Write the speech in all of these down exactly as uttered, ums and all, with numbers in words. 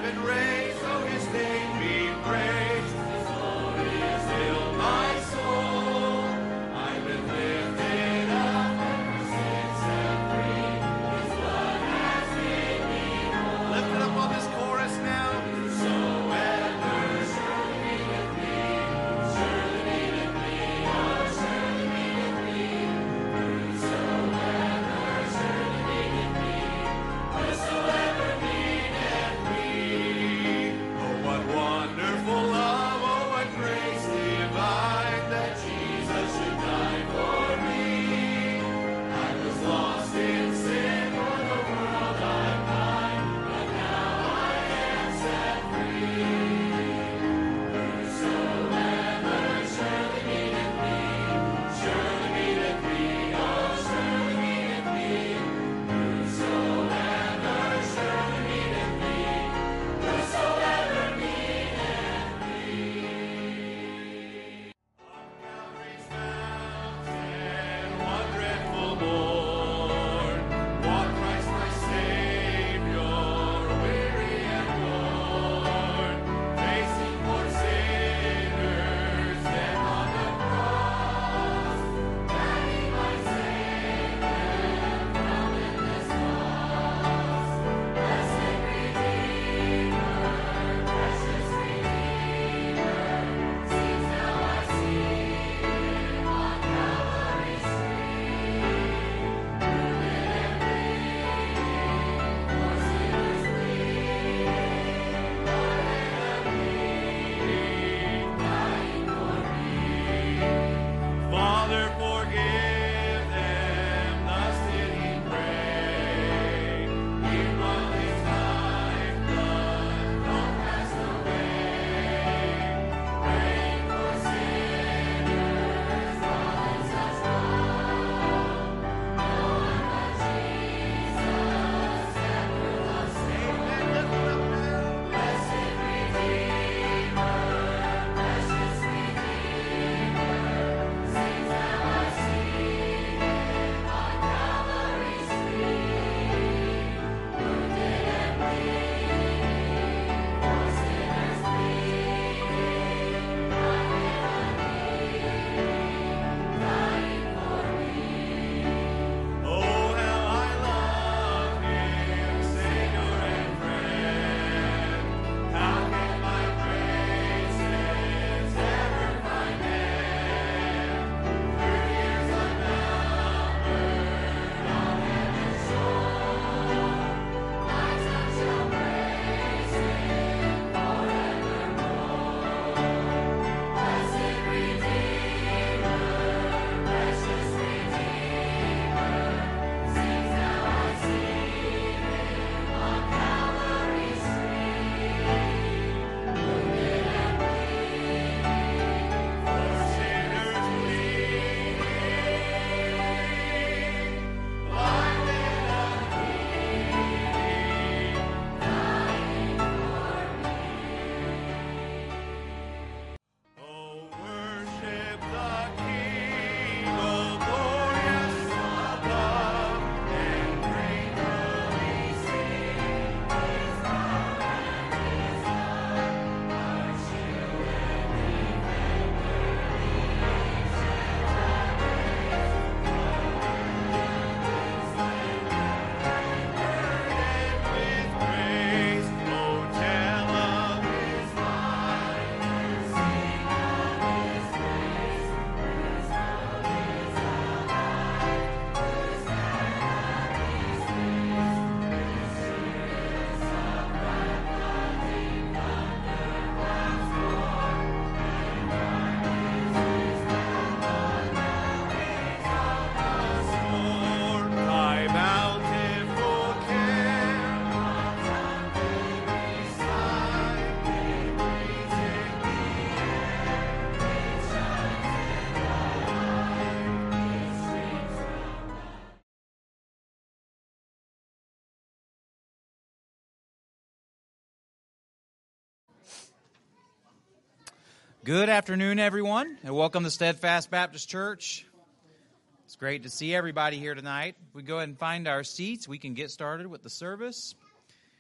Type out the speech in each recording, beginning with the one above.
Good afternoon, everyone, and welcome to Steadfast Baptist Church. It's great to see everybody here tonight. We go ahead and find our seats. We can get started with the service. And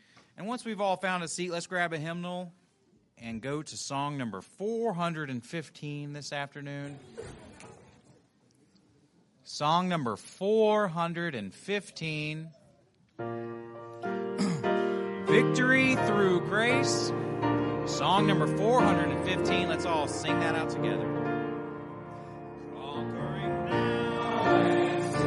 And once we've all found a seat, let's grab a hymnal and go to song number four hundred fifteen this afternoon. Song number four hundred fifteen. Victory Through Grace. Song number four hundred fifteen. Let's all sing that out together. Conquering now.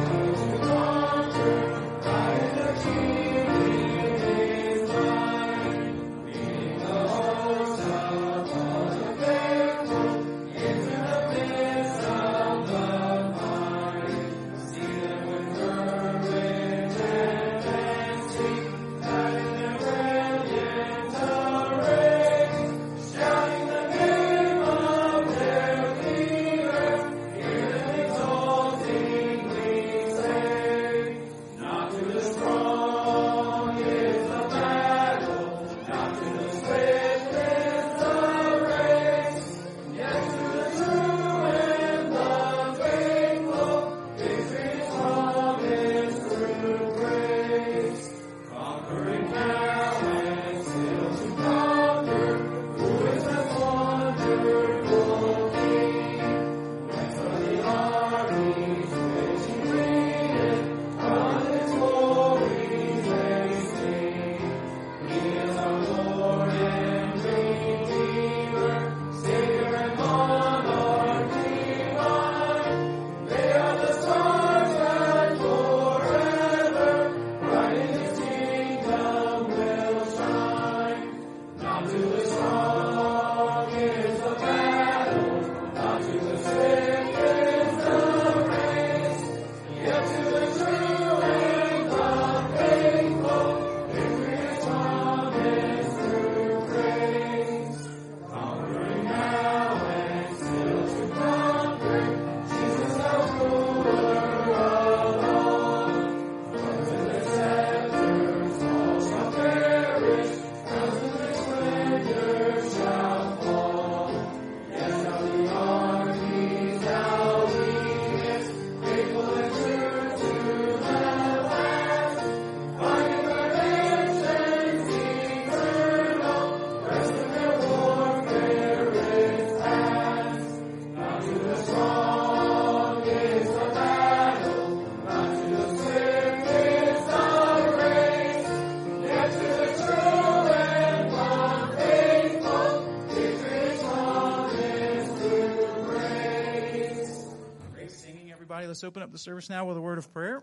Let's open up the service now with a word of prayer.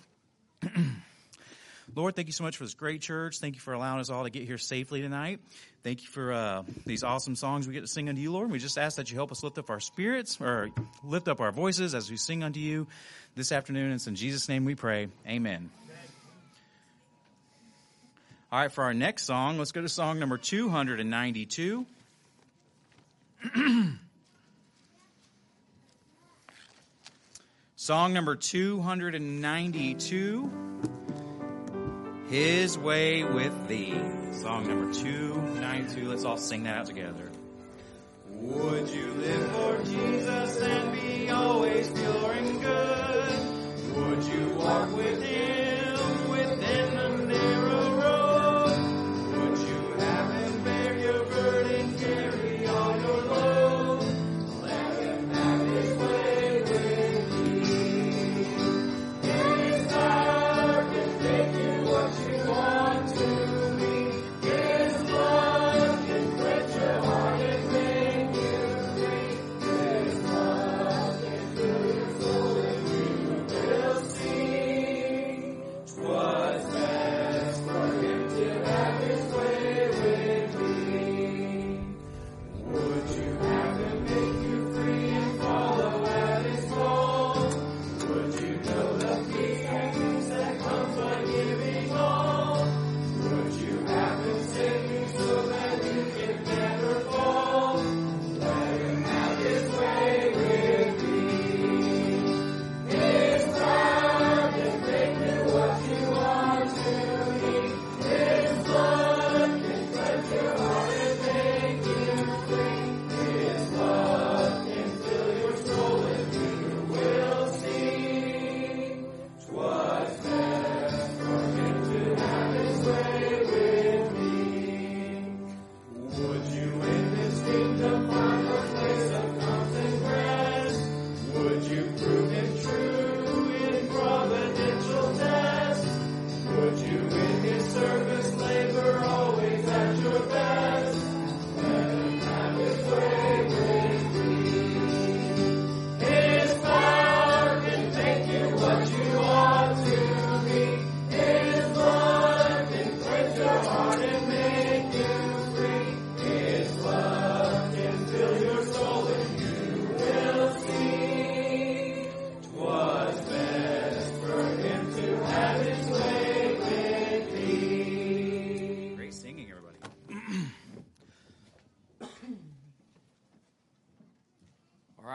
Lord, thank you so much for this great church. Thank you for allowing us all to get here safely tonight. Thank you for uh, these awesome songs we get to sing unto you, Lord. We just ask that you help us lift up our spirits, or lift up our voices as we sing unto you this afternoon. It's in Jesus' name we pray. Amen. All right, for our next song, let's go to song number two hundred ninety-two. Song number two hundred ninety-two, His Way with Thee. Song number two ninety-two. Let's all sing that out together. Would you live for Jesus and be always pure and good? Would you walk with Him within the narrow road? Would you have Him bear your burden, carry all your load? Let Him have His way with thee. His power can make you what you want to be. His love can quench your heart and make you free. His love can fill your soul and you will see. 'Twas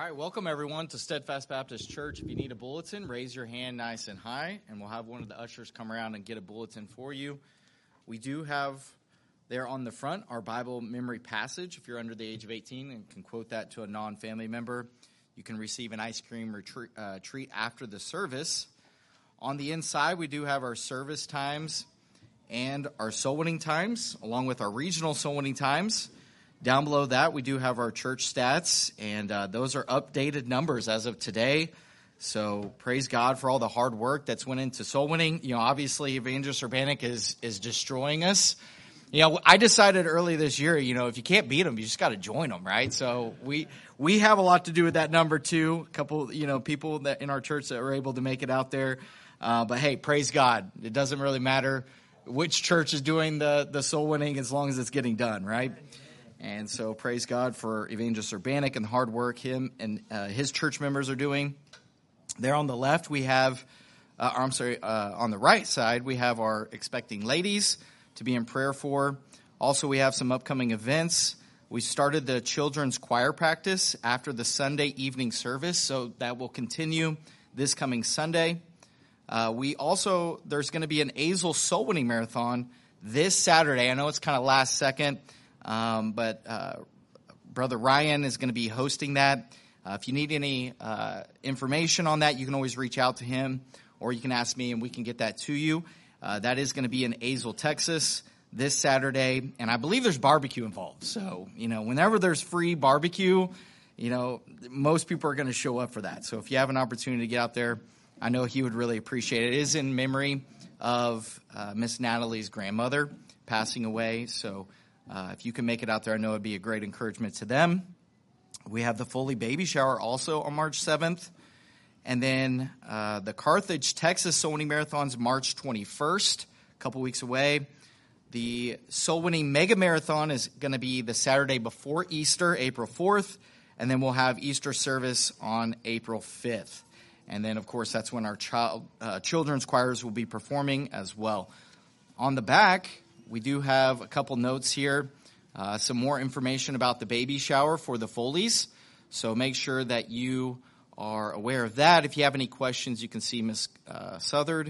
right, welcome everyone to Steadfast Baptist Church. If you need a bulletin, raise your hand nice and high, and we'll have one of the ushers come around and get a bulletin for you. We do have there on the front our Bible memory passage. If you're under the age of eighteen and can quote that to a non-family member, you can receive an ice cream retreat, uh, treat after the service. On the inside, we do have our service times and our soul winning times, along with our regional soul winning times. Down below that, we do have our church stats, and uh, those are updated numbers as of today. So praise God for all the hard work that's went into soul winning. You know, obviously, Evangelist Urbanic is is destroying us. You know, I decided early this year, you know, if you can't beat them, you just got to join them, right? So we we have a lot to do with that number too. A couple, you know, people that in our church that were able to make it out there. Uh, but hey, praise God. It doesn't really matter which church is doing the the soul winning as long as it's getting done, right? And so praise God for Evangelist Urbanic and the hard work him and uh, his church members are doing. There on the left, we have, uh, I'm sorry, uh, on the right side, we have our expecting ladies to be in prayer for. Also, we have some upcoming events. We started the children's choir practice after the Sunday evening service, so that will continue this coming Sunday. Uh, we also, there's going to be an Azel Soul Winning Marathon this Saturday. I know it's kind of last second. Um, but uh, Brother Ryan is going to be hosting that. Uh, if you need any uh, information on that, you can always reach out to him, or you can ask me and we can get that to you. Uh, that is going to be in Azel, Texas this Saturday, and I believe there's barbecue involved. So, you know, whenever there's free barbecue, you know, most people are going to show up for that. So if you have an opportunity to get out there, I know he would really appreciate it. It is in memory of uh, Miss Natalie's grandmother passing away, so Uh, if you can make it out there, I know it would be a great encouragement to them. We have the Foley baby shower also on March seventh. And then uh, the Carthage, Texas Soul Winning Marathon's March twenty-first, a couple weeks away. The Soul Winning Mega Marathon is going to be the Saturday before Easter, April fourth. And then we'll have Easter service on April fifth. And then, of course, that's when our child uh, children's choirs will be performing as well. On the back, we do have a couple notes here, uh, some more information about the baby shower for the Foleys. So make sure that you are aware of that. If you have any questions, you can see Miz Uh, Southard.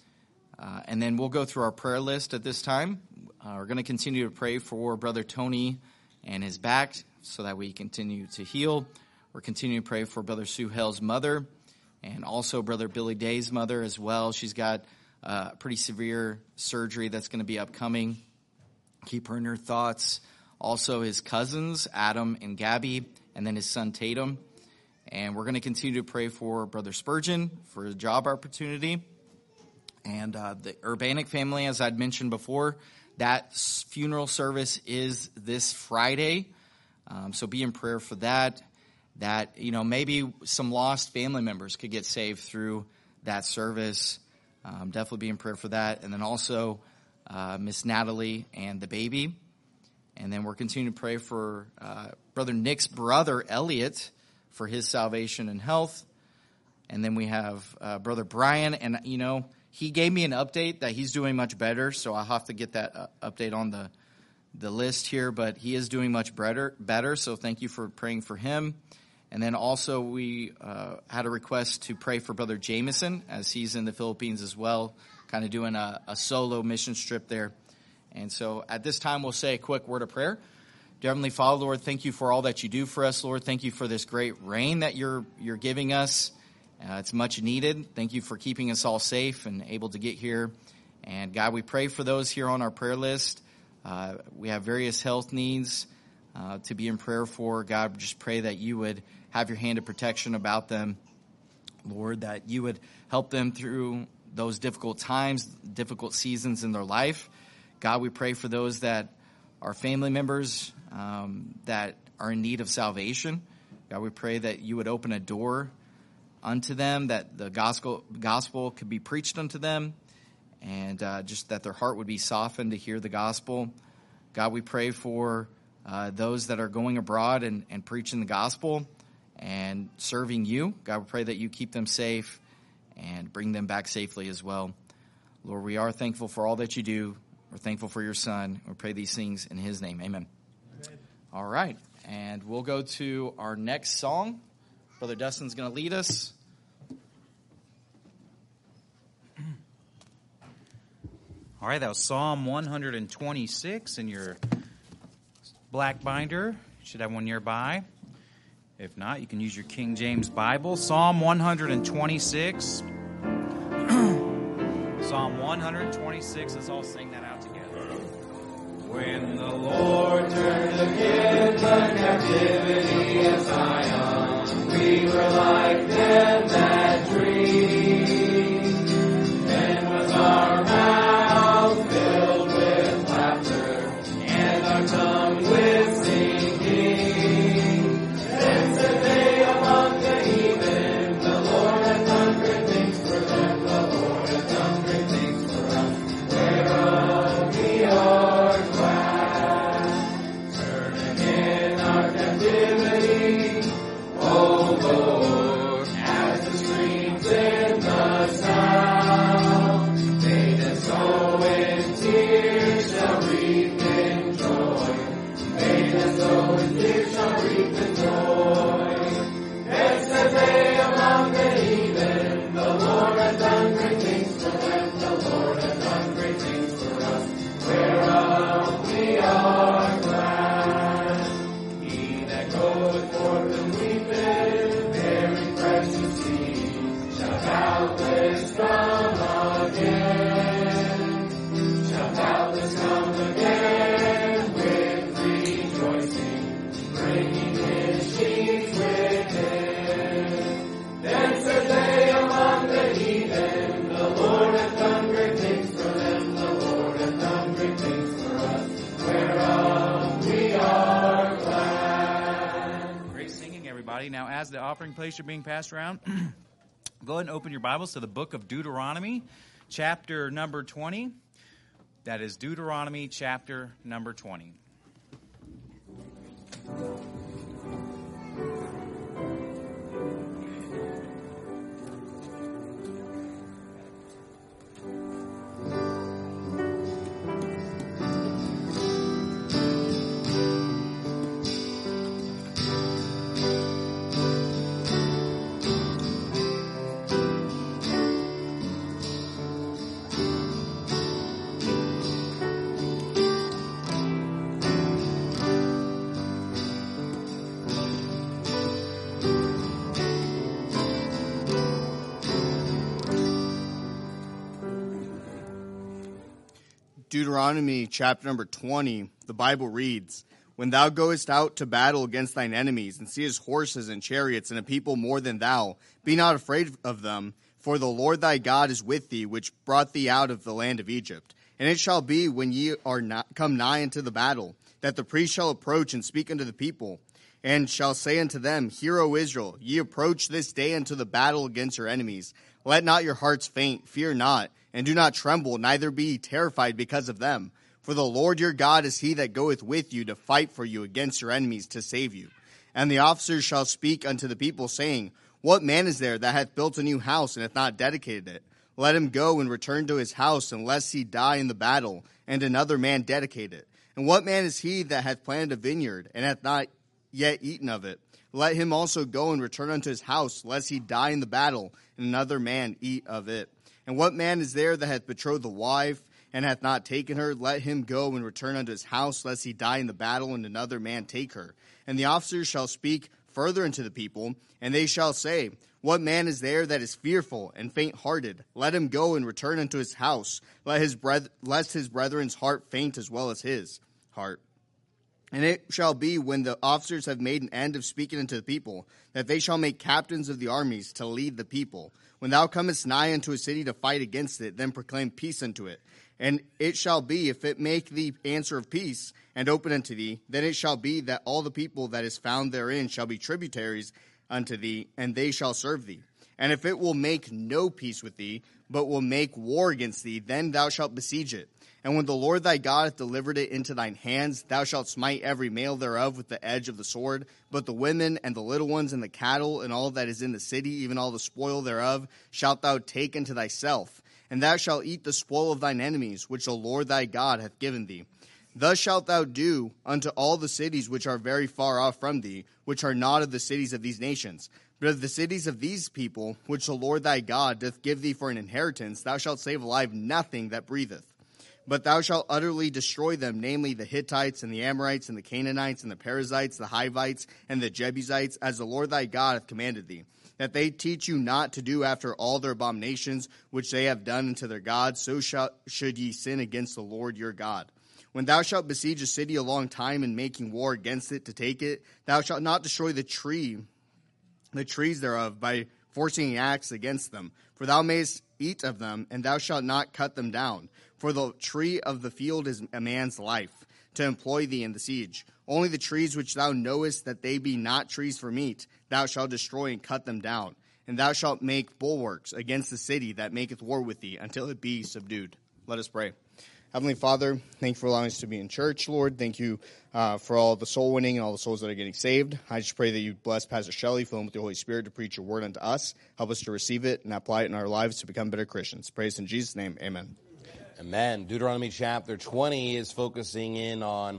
Uh, and then we'll go through our prayer list at this time. Uh, we're going to continue to pray for Brother Tony and his back so that we continue to heal. We're continuing to pray for Brother Sue Hell's mother and also Brother Billy Day's mother as well. She's got Uh, pretty severe surgery that's going to be upcoming. Keep her in your thoughts. Also his cousins, Adam and Gabby, and then his son Tatum. And we're going to continue to pray for Brother Spurgeon for a job opportunity. And uh, the Urbanic family, as I'd mentioned before, that funeral service is this Friday. Um, so be in prayer for that. That, you know, maybe some lost family members could get saved through that service. Um, definitely be in prayer for that. And then also uh, Miss Natalie and the baby. And then we're continuing to pray for uh, Brother Nick's brother, Elliot, for his salvation and health. And then we have uh, Brother Brian. And, you know, he gave me an update that he's doing much better. So I'll have to get that uh, update on the the list here. But he is doing much better. better. So thank you for praying for him. And then also we uh, had a request to pray for Brother Jameson as he's in the Philippines as well, kind of doing a, a solo mission trip there. And so at this time, we'll say a quick word of prayer. Dear Heavenly Father, Lord, thank you for all that you do for us, Lord. Thank you for this great rain that you're you're giving us. Uh, it's much needed. Thank you for keeping us all safe and able to get here. And God, we pray for those here on our prayer list. Uh, we have various health needs uh, to be in prayer for. God, just pray that you would have your hand of protection about them, Lord, that you would help them through those difficult times, difficult seasons in their life. God, we pray for those that are family members um, that are in need of salvation. God, we pray that you would open a door unto them, that the gospel gospel could be preached unto them, and uh, just that their heart would be softened to hear the gospel. God, we pray for uh, those that are going abroad and, and preaching the gospel and serving you. God, we pray that you keep them safe and bring them back safely as well. Lord, we are thankful for all that you do. We're thankful for your son. We pray these things in his name. Amen. Amen. All right. And we'll go to our next song, Brother Dustin's going to lead us. All right, that was Psalm one twenty-six in your black binder. You should have one nearby. If not, you can use your King James Bible. Psalm one twenty-six. Psalm one twenty-six. Let's all sing that out together. When the Lord turned again the captivity of Zion, we were like them that dream. Then was our mouth filled with laughter, and our tongue with singing. Then said they among the heathen, the Lord hath done great things for them, the Lord hath done great things for us, whereof we are glad. Turn again our captivity, O Lord, as the streams in the south. They that sow in tears shall reap in joy. They that sow in tears shall reap in joy. And said they among the heathen, the Lord hath done great things for them, the Lord hath done great things for us, whereof we are glad. He that goeth forth and weepeth, bearing precious seed, shall doubtless come again, shall doubtless come again with rejoicing, bringing his sheaves with him. Then said they among the heathen, the Lord hath done great things for them, the Lord hath done great things for us, whereof we are glad. Great singing, everybody. Now, as the offering plates are being passed around, go ahead and open your Bibles to the book of Deuteronomy, chapter number twenty. That is Deuteronomy chapter number twenty. Deuteronomy chapter number twenty, the Bible reads, When thou goest out to battle against thine enemies, and seest horses and chariots, and a people more than thou, be not afraid of them, for the Lord thy God is with thee, which brought thee out of the land of Egypt. And it shall be, when ye are not come nigh unto the battle, that the priest shall approach and speak unto the people, and shall say unto them, Hear, O Israel, ye approach this day unto the battle against your enemies. Let not your hearts faint, fear not, and do not tremble, neither be ye terrified because of them. For the Lord your God is he that goeth with you to fight for you against your enemies to save you. And the officers shall speak unto the people, saying, What man is there that hath built a new house, and hath not dedicated it? Let him go and return to his house, unless he die in the battle, and another man dedicate it. And what man is he that hath planted a vineyard, and hath not yet eaten of it? Let him also go and return unto his house, lest he die in the battle, and another man eat of it. And what man is there that hath betrothed the wife, and hath not taken her? Let him go and return unto his house, lest he die in the battle, and another man take her. And the officers shall speak further unto the people, and they shall say, What man is there that is fearful and faint-hearted? Let him go and return unto his house, let his breth- lest his brethren's heart faint as well as his heart. And it shall be, when the officers have made an end of speaking unto the people, that they shall make captains of the armies to lead the people. When thou comest nigh unto a city to fight against it, then proclaim peace unto it. And it shall be, if it make thee answer of peace, and open unto thee, then it shall be that all the people that is found therein shall be tributaries unto thee, and they shall serve thee. And if it will make no peace with thee, but will make war against thee, then thou shalt besiege it. And when the Lord thy God hath delivered it into thine hands, thou shalt smite every male thereof with the edge of the sword. But the women and the little ones and the cattle and all that is in the city, even all the spoil thereof, shalt thou take unto thyself. And thou shalt eat the spoil of thine enemies, which the Lord thy God hath given thee. Thus shalt thou do unto all the cities which are very far off from thee, which are not of the cities of these nations. But of the cities of these people, which the Lord thy God doth give thee for an inheritance, thou shalt save alive nothing that breatheth. But thou shalt utterly destroy them, namely the Hittites, and the Amorites, and the Canaanites, and the Perizzites, the Hivites, and the Jebusites, as the Lord thy God hath commanded thee, that they teach you not to do after all their abominations which they have done unto their gods, so shall, should ye sin against the Lord your God. When thou shalt besiege a city a long time in making war against it to take it, thou shalt not destroy the tree, the trees thereof, by forcing an axe against them. For thou mayest eat of them, and thou shalt not cut them down. For the tree of the field is a man's life, to employ thee in the siege. Only the trees which thou knowest that they be not trees for meat, thou shalt destroy and cut them down. And thou shalt make bulwarks against the city that maketh war with thee, until it be subdued. Let us pray. Heavenly Father, thank you for allowing us to be in church, Lord. Thank you uh, for all the soul winning and all the souls that are getting saved. I just pray that you bless Pastor Shelley, fill him with the Holy Spirit to preach your word unto us. Help us to receive it and apply it in our lives to become better Christians. Praise in Jesus' name, amen. Amen. Deuteronomy chapter twenty is focusing in on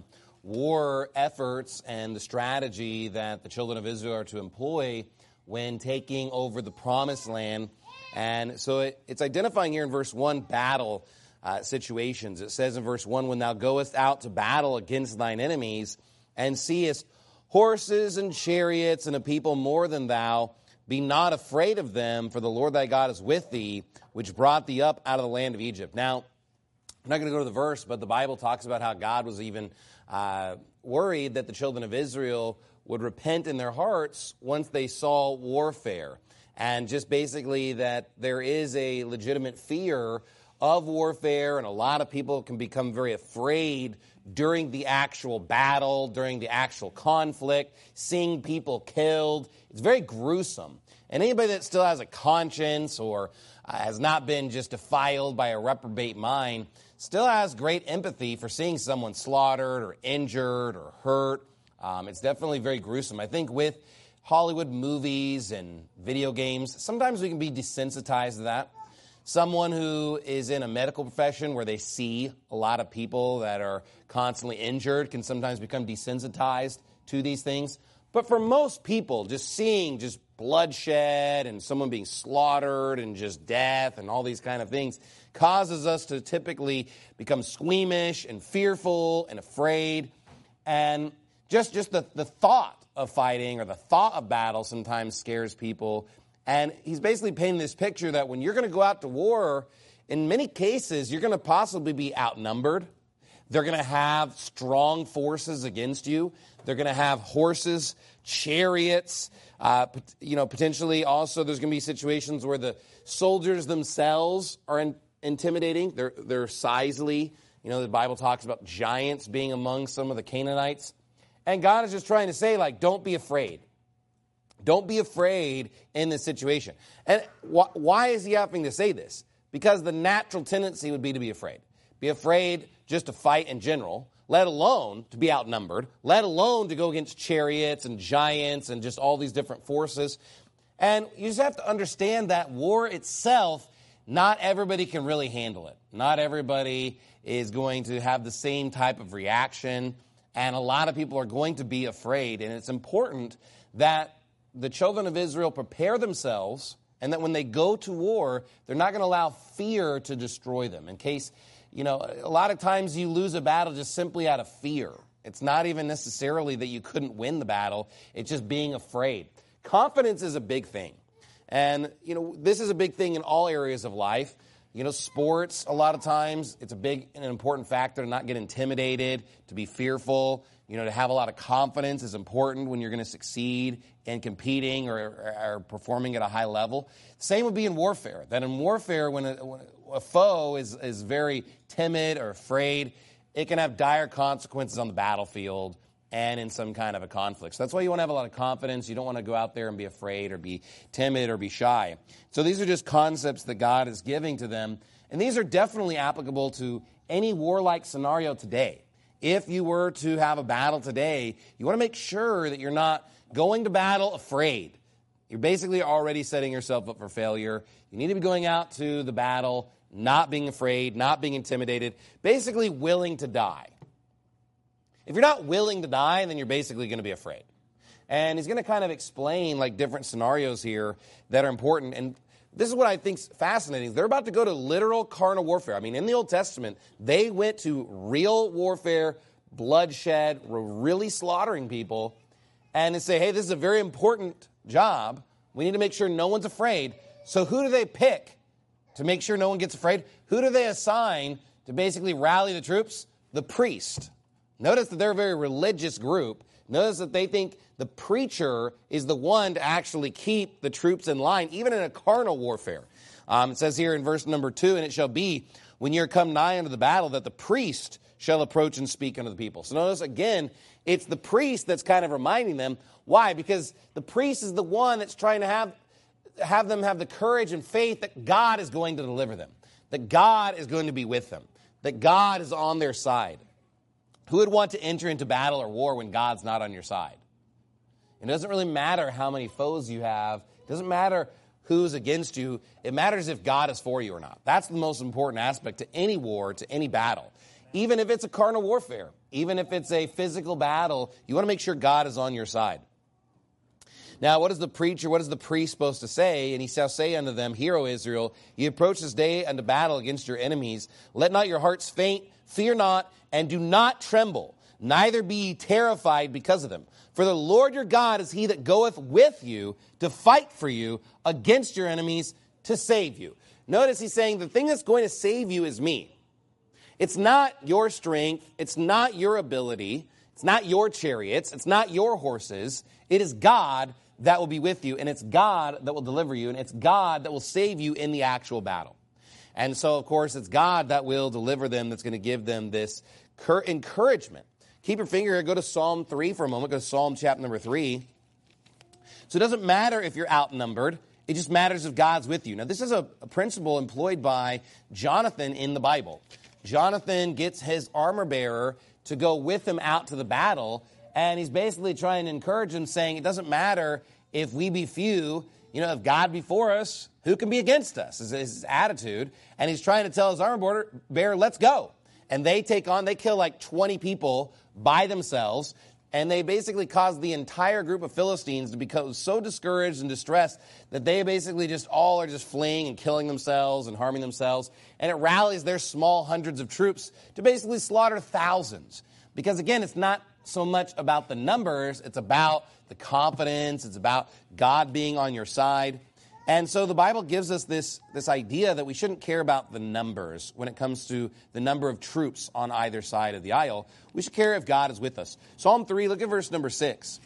war efforts and the strategy that the children of Israel are to employ when taking over the promised land. And so it, it's identifying here in verse one battle uh, situations. It says in verse one, when thou goest out to battle against thine enemies and seest horses and chariots and a people more than thou, be not afraid of them, for the Lord thy God is with thee, which brought thee up out of the land of Egypt. Now, I'm not going to go to the verse, but the Bible talks about how God was even uh, worried that the children of Israel would repent in their hearts once they saw warfare. And just basically that there is a legitimate fear of warfare, and a lot of people can become very afraid during the actual battle, during the actual conflict, seeing people killed. It's very gruesome. And anybody that still has a conscience or uh, has not been just defiled by a reprobate mind still has great empathy for seeing someone slaughtered or injured or hurt. Um, it's definitely very gruesome. I think with Hollywood movies and video games, sometimes we can be desensitized to that. Someone who is in a medical profession where they see a lot of people that are constantly injured can sometimes become desensitized to these things. But for most people, just seeing just bloodshed and someone being slaughtered and just death and all these kind of things causes us to typically become squeamish and fearful and afraid. And just, just the, the thought of fighting or the thought of battle sometimes scares people. And he's basically painting this picture that when you're going to go out to war, in many cases, you're going to possibly be outnumbered. They're going to have strong forces against you. They're going to have horses, chariots. Uh, you know, potentially also there's going to be situations where the soldiers themselves are in, intimidating. They're, they're sizely. You know, the Bible talks about giants being among some of the Canaanites. And God is just trying to say, like, don't be afraid. Don't be afraid in this situation. And wh- why is he having to say this? Because the natural tendency would be to be afraid. Be afraid just to fight in general, let alone to be outnumbered, let alone to go against chariots and giants and just all these different forces. And you just have to understand that war itself, not everybody can really handle it. Not everybody is going to have the same type of reaction. And a lot of people are going to be afraid. And it's important that the children of Israel prepare themselves, and that when they go to war, they're not going to allow fear to destroy them. In case, you know, a lot of times you lose a battle just simply out of fear. It's not even necessarily that you couldn't win the battle. It's just being afraid. Confidence is a big thing. And, you know, this is a big thing in all areas of life. You know, sports, a lot of times, it's a big and an important factor to not get intimidated, to be fearful. You know, to have a lot of confidence is important when you're going to succeed in competing or, or, or performing at a high level. Same would be in warfare. That in warfare, when a, when a foe is, is very timid or afraid, it can have dire consequences on the battlefield and in some kind of a conflict. So that's why you want to have a lot of confidence. You don't want to go out there and be afraid or be timid or be shy. So these are just concepts that God is giving to them. And these are definitely applicable to any warlike scenario today. If you were to have a battle today, you want to make sure that you're not going to battle afraid. You're basically already setting yourself up for failure. You need to be going out to the battle, not being afraid, not being intimidated, basically willing to die. If you're not willing to die, then you're basically going to be afraid. And he's going to kind of explain like different scenarios here that are important. And this is what I think is fascinating. They're about to go to literal carnal warfare. I mean, in the Old Testament, they went to real warfare, bloodshed, were really slaughtering people, and they say, hey, this is a very important job. We need to make sure no one's afraid. So who do they pick to make sure no one gets afraid? Who do they assign to basically rally the troops? The priest. Notice that they're a very religious group. Notice that they think the preacher is the one to actually keep the troops in line, even in a carnal warfare. Um, it says here in verse number two, and it shall be, when ye are come nigh unto the battle, that the priest shall approach and speak unto the people. So notice again, it's the priest that's kind of reminding them. Why? Because the priest is the one that's trying to have, have them have the courage and faith that God is going to deliver them, that God is going to be with them, that God is on their side. Who would want to enter into battle or war when God's not on your side? It doesn't really matter how many foes you have. It doesn't matter who's against you. It matters if God is for you or not. That's the most important aspect to any war, to any battle. Even if it's a carnal warfare, even if it's a physical battle, you want to make sure God is on your side. Now, what is the preacher, what is the priest supposed to say? And he shall say unto them, Hear, O Israel, ye approach this day unto battle against your enemies. Let not your hearts faint, fear not, and do not tremble, neither be ye terrified because of them. For the Lord your God is he that goeth with you to fight for you against your enemies to save you. Notice he's saying the thing that's going to save you is me. It's not your strength. It's not your ability. It's not your chariots. It's not your horses. It is God that will be with you, and it's God that will deliver you, and it's God that will save you in the actual battle. And so, of course, it's God that will deliver them, that's going to give them this encouragement. Keep your finger here. Go to Psalm three for a moment. Go to Psalm chapter number three. So it doesn't matter if you're outnumbered. It just matters if God's with you. Now, this is a, a principle employed by Jonathan in the Bible. Jonathan gets his armor bearer to go with him out to the battle, and he's basically trying to encourage him, saying, it doesn't matter if we be few, you know, if God be for us, who can be against us, is his attitude. And he's trying to tell his armor bearer, let's go. And they take on, they kill like twenty people by themselves, and they basically cause the entire group of Philistines to become so discouraged and distressed that they basically just all are just fleeing and killing themselves and harming themselves. And it rallies their small hundreds of troops to basically slaughter thousands. Because again, it's not so much about the numbers, it's about the confidence, it's about God being on your side. And so the Bible gives us this, this idea that we shouldn't care about the numbers when it comes to the number of troops on either side of the aisle. We should care if God is with us. Psalm three, look at verse number six.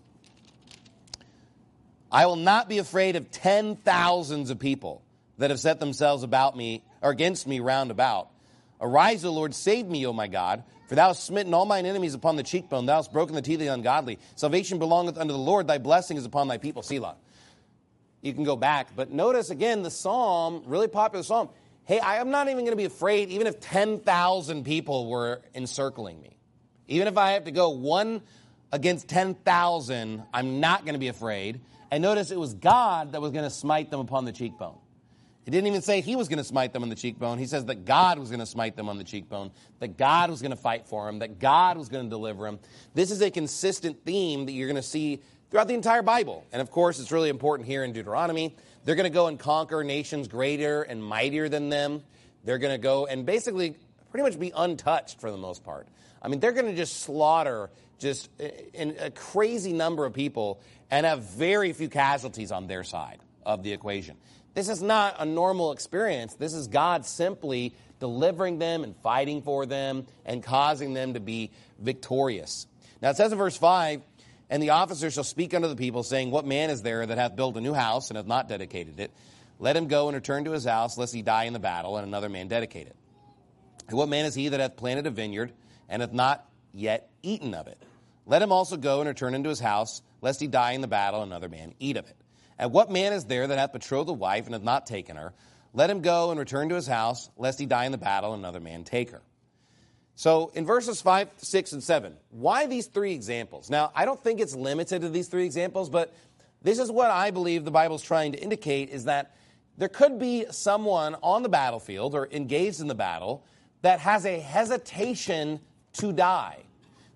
I will not be afraid of ten thousands of people that have set themselves about me or against me round about. Arise, O Lord, save me, O my God. For thou hast smitten all mine enemies upon the cheekbone. Thou hast broken the teeth of the ungodly. Salvation belongeth unto the Lord. Thy blessing is upon thy people. Selah. You can go back. But notice, again, the psalm, really popular psalm. Hey, I am not even going to be afraid even if ten thousand people were encircling me. Even if I have to go one against ten thousand, I'm not going to be afraid. And notice it was God that was going to smite them upon the cheekbone. It didn't even say he was going to smite them on the cheekbone. He says that God was going to smite them on the cheekbone, that God was going to fight for them, that God was going to deliver them. This is a consistent theme that you're going to see throughout the entire Bible. And of course, it's really important here in Deuteronomy. They're going to go and conquer nations greater and mightier than them. They're going to go and basically pretty much be untouched for the most part. I mean, they're going to just slaughter just a crazy number of people and have very few casualties on their side of the equation. This is not a normal experience. This is God simply delivering them and fighting for them and causing them to be victorious. Now it says in verse five, and the officer shall speak unto the people, saying, What man is there that hath built a new house and hath not dedicated it? Let him go and return to his house, lest he die in the battle, and another man dedicate it. And what man is he that hath planted a vineyard and hath not yet eaten of it? Let him also go and return into his house, lest he die in the battle, and another man eat of it. And what man is there that hath betrothed a wife and hath not taken her? Let him go and return to his house, lest he die in the battle, and another man take her. So in verses five, six, and seven, why these three examples? Now, I don't think it's limited to these three examples, but this is what I believe the Bible's trying to indicate, is that there could be someone on the battlefield or engaged in the battle that has a hesitation to die.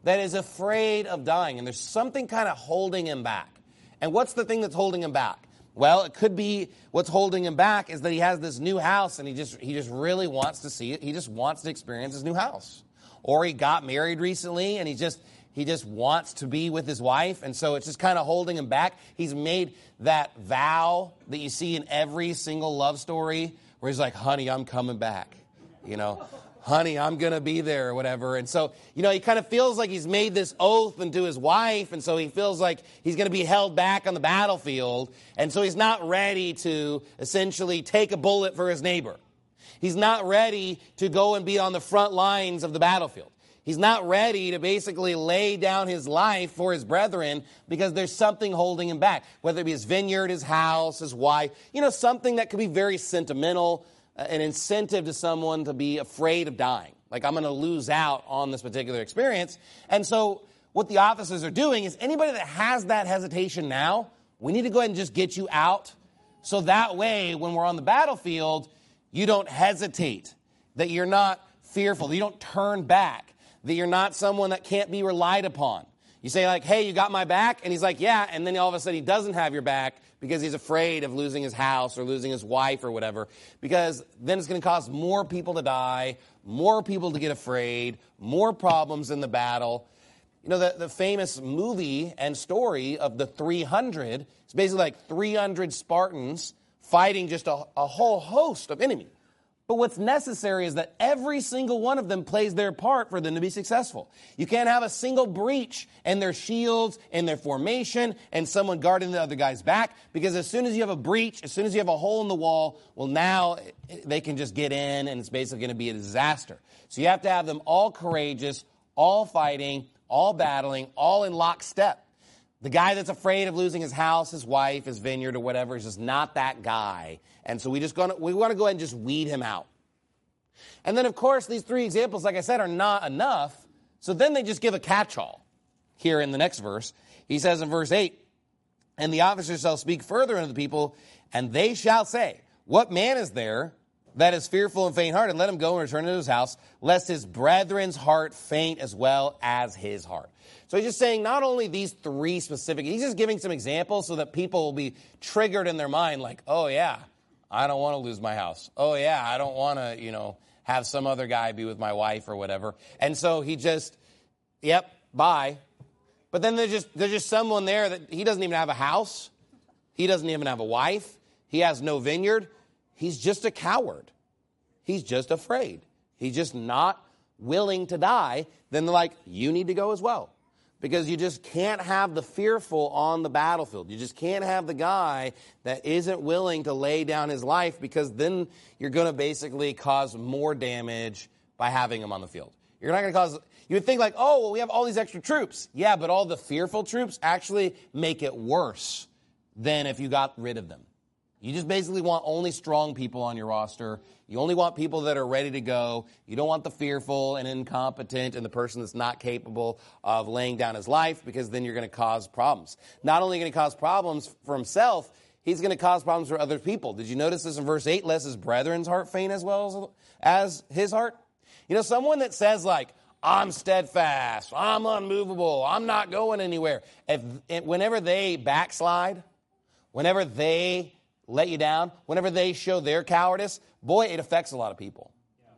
that is afraid of dying, and there's something kind of holding him back. And what's the thing that's holding him back? Well, it could be what's holding him back is that he has this new house, and he just he just really wants to see it. He just wants to experience his new house. Or he got married recently, and he just he just wants to be with his wife, and so it's just kind of holding him back. He's made that vow that you see in every single love story where he's like, honey, I'm coming back, you know. Honey, I'm going to be there or whatever. And so, you know, he kind of feels like he's made this oath unto his wife, and so he feels like he's going to be held back on the battlefield, and so he's not ready to essentially take a bullet for his neighbor. He's not ready to go and be on the front lines of the battlefield. He's not ready to basically lay down his life for his brethren because there's something holding him back, whether it be his vineyard, his house, his wife, you know, something that could be very sentimental, an incentive to someone to be afraid of dying. Like, I'm going to lose out on this particular experience. And so what the officers are doing is anybody that has that hesitation now, we need to go ahead and just get you out. So that way, when we're on the battlefield, you don't hesitate, that you're not fearful, that you don't turn back, that you're not someone that can't be relied upon. You say like, hey, you got my back? And he's like, yeah. And then all of a sudden he doesn't have your back because he's afraid of losing his house or losing his wife or whatever. Because then it's going to cause more people to die, more people to get afraid, more problems in the battle. You know, the, the famous movie and story of the three hundred, it's basically like three hundred Spartans fighting just a, a whole host of enemies. But what's necessary is that every single one of them plays their part for them to be successful. You can't have a single breach in their shields, in their formation, and someone guarding the other guy's back, because as soon as you have a breach, as soon as you have a hole in the wall, well, now they can just get in, and it's basically going to be a disaster. So you have to have them all courageous, all fighting, all battling, all in lockstep. The guy that's afraid of losing his house, his wife, his vineyard, or whatever is just not that guy. And so we just gonna, we want to go ahead and just weed him out. And then, of course, these three examples, like I said, are not enough. So then they just give a catch-all here in the next verse. He says in verse eight, and the officers shall speak further unto the people, and they shall say, what man is there that is fearful and faint-hearted? Let him go and return to his house, lest his brethren's heart faint as well as his heart. So he's just saying not only these three specific, he's just giving some examples so that people will be triggered in their mind like, oh, yeah, I don't want to lose my house. Oh, yeah, I don't want to, you know, have some other guy be with my wife or whatever. And so he just, yep, bye. But then there's just, there's just someone there that he doesn't even have a house. He doesn't even have a wife. He has no vineyard. He's just a coward. He's just afraid. He's just not willing to die. Then they're like, you need to go as well. Because you just can't have the fearful on the battlefield. You just can't have the guy that isn't willing to lay down his life, because then you're going to basically cause more damage by having him on the field. You're not going to cause, you would think like, oh, well, we have all these extra troops. Yeah, but all the fearful troops actually make it worse than if you got rid of them. You just basically want only strong people on your roster. You only want people that are ready to go. You don't want the fearful and incompetent and the person that's not capable of laying down his life, because then you're going to cause problems. Not only going to cause problems for himself, he's going to cause problems for other people. Did you notice this in verse eight? Lest his brethren's heart faint as well as, as his heart. You know, someone that says like, I'm steadfast, I'm unmovable, I'm not going anywhere. If, if whenever they backslide, whenever they let you down, whenever they show their cowardice, boy, it affects a lot of people.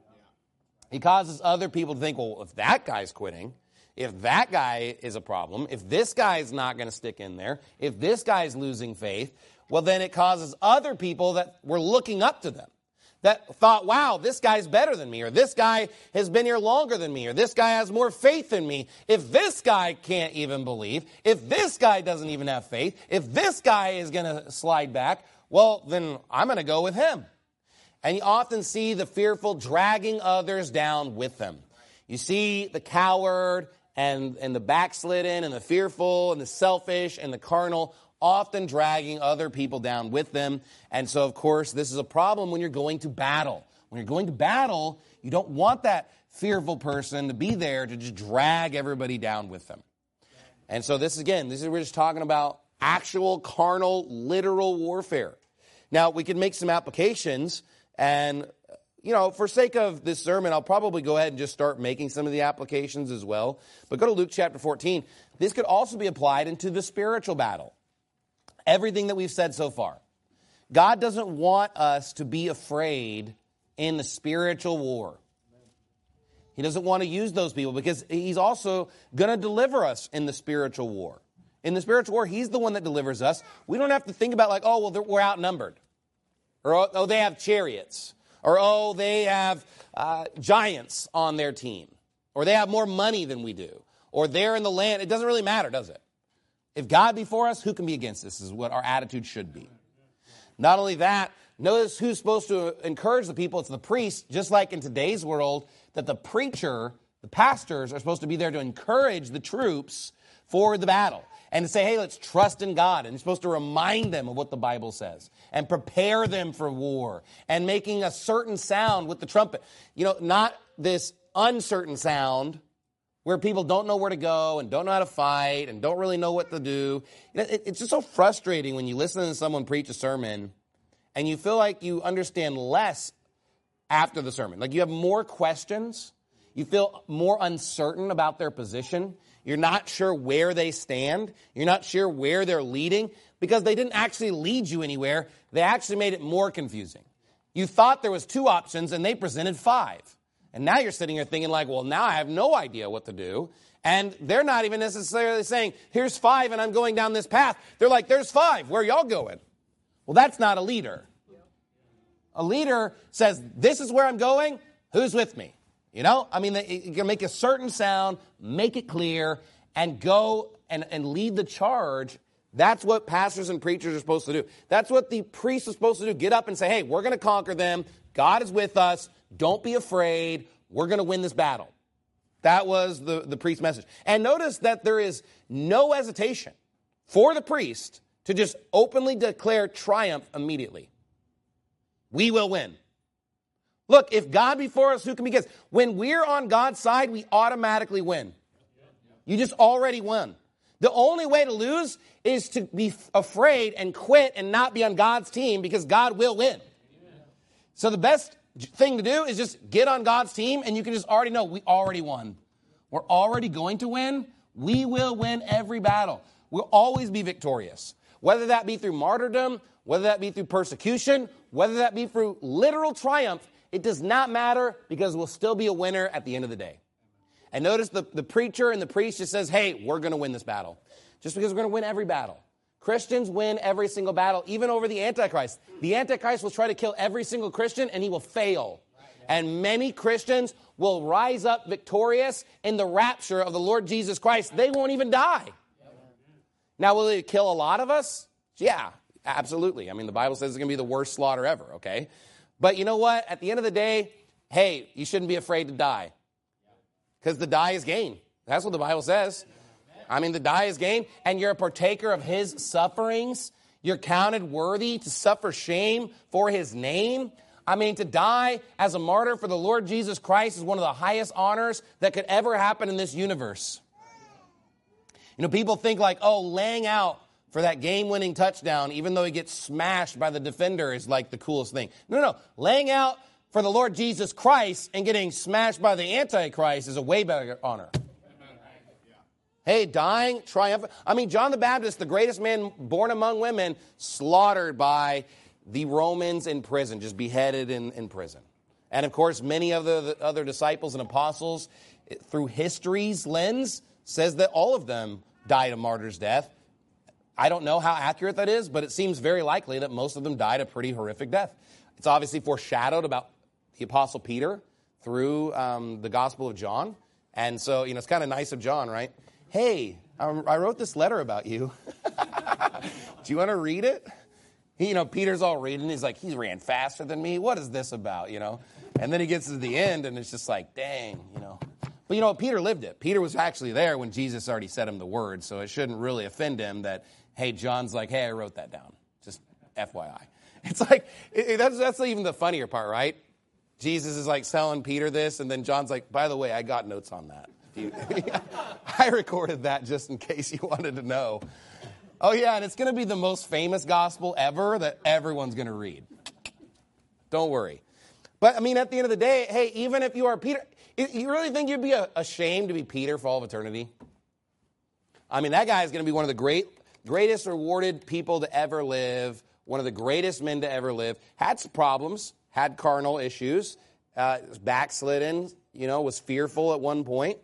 It causes other people to think, well, if that guy's quitting, if that guy is a problem, if this guy is not going to stick in there, if this guy is losing faith, well, then it causes other people that were looking up to them, that thought, wow, this guy's better than me, or this guy has been here longer than me, or this guy has more faith than me. If this guy can't even believe, if this guy doesn't even have faith, if this guy is going to slide back, well, then I'm going to go with him. And you often see the fearful dragging others down with them. You see the coward and, and the backslidden and the fearful and the selfish and the carnal often dragging other people down with them. And so, of course, this is a problem when you're going to battle. When you're going to battle, you don't want that fearful person to be there to just drag everybody down with them. And so this, again, this is we're just talking about actual carnal, literal warfare. Now, we can make some applications, and, you know, for sake of this sermon, I'll probably go ahead and just start making some of the applications as well. But go to Luke chapter fourteen. This could also be applied into the spiritual battle. Everything that we've said so far. God doesn't want us to be afraid in the spiritual war. He doesn't want to use those people because he's also going to deliver us in the spiritual war. In the spiritual war, he's the one that delivers us. We don't have to think about like, oh, well, we're outnumbered. Or, oh, they have chariots. Or, oh, they have uh, giants on their team. Or they have more money than we do. Or they're in the land. It doesn't really matter, does it? If God be for us, who can be against us is what our attitude should be. Not only that, notice who's supposed to encourage the people. It's the priest, just like in today's world, that the preacher, the pastors are supposed to be there to encourage the troops for the battle. And to say, hey, let's trust in God. And you're supposed to remind them of what the Bible says. And prepare them for war. And making a certain sound with the trumpet. You know, not this uncertain sound where people don't know where to go and don't know how to fight and don't really know what to do. It's just so frustrating when you listen to someone preach a sermon and you feel like you understand less after the sermon. Like you have more questions. You feel more uncertain about their position. You're not sure where they stand. You're not sure where they're leading because they didn't actually lead you anywhere. They actually made it more confusing. You thought there was two options and they presented five. And now you're sitting here thinking like, well, now I have no idea what to do. And they're not even necessarily saying, here's five and I'm going down this path. They're like, there's five. Where are y'all going? Well, that's not a leader. A leader says, this is where I'm going. Who's with me? You know, I mean, you can make a certain sound, make it clear, and go and, and lead the charge. That's what pastors and preachers are supposed to do. That's what the priest is supposed to do. Get up and say, hey, we're going to conquer them. God is with us. Don't be afraid. We're going to win this battle. That was the, the priest's message. And notice that there is no hesitation for the priest to just openly declare triumph immediately. We will win. Look, if God be for us, who can be against? When we're on God's side, we automatically win. You just already won. The only way to lose is to be afraid and quit and not be on God's team because God will win. So the best thing to do is just get on God's team and you can just already know we already won. We're already going to win. We will win every battle. We'll always be victorious. Whether that be through martyrdom, whether that be through persecution, whether that be through literal triumph, it does not matter because we'll still be a winner at the end of the day. And notice the, the preacher and the priest just says, hey, we're going to win this battle. Just because we're going to win every battle. Christians win every single battle, even over the Antichrist. The Antichrist will try to kill every single Christian and he will fail. And many Christians will rise up victorious in the rapture of the Lord Jesus Christ. They won't even die. Now, will it kill a lot of us? Yeah, absolutely. I mean, the Bible says it's going to be the worst slaughter ever, okay? But you know what? At the end of the day, hey, you shouldn't be afraid to die. Because the die is gain. That's what the Bible says. I mean, the die is gain, and you're a partaker of his sufferings. You're counted worthy to suffer shame for his name. I mean, to die as a martyr for the Lord Jesus Christ is one of the highest honors that could ever happen in this universe. You know, people think like, oh, laying out for that game-winning touchdown, even though he gets smashed by the defender, is like the coolest thing. No, no, no. Laying out for the Lord Jesus Christ and getting smashed by the Antichrist is a way better honor. Hey, dying, triumphant. I mean, John the Baptist, the greatest man born among women, slaughtered by the Romans in prison, just beheaded in, in prison. And, of course, many of the, the other disciples and apostles, through history's lens, says that all of them died a martyr's death. I don't know how accurate that is, but it seems very likely that most of them died a pretty horrific death. It's obviously foreshadowed about the Apostle Peter through um, the Gospel of John. And so, you know, it's kind of nice of John, right? Hey, I wrote this letter about you. Do you want to read it? He, you know, Peter's all reading. He's like, he ran faster than me. What is this about, you know? And then he gets to the end, and it's just like, dang, you know. But, you know, Peter lived it. Peter was actually there when Jesus already said him the word, so it shouldn't really offend him that, hey, John's like, hey, I wrote that down. Just F Y I. It's like, it, that's, that's even the funnier part, right? Jesus is like telling Peter this, and then John's like, by the way, I got notes on that. I recorded that just in case you wanted to know. Oh, yeah, and it's going to be the most famous gospel ever that everyone's going to read. Don't worry. But, I mean, at the end of the day, hey, even if you are Peter, you really think you'd be ashamed to be Peter for all of eternity? I mean, that guy is going to be one of the great, greatest rewarded people to ever live, one of the greatest men to ever live. Had some problems, had carnal issues, uh, backslidden, you know, was fearful at one point.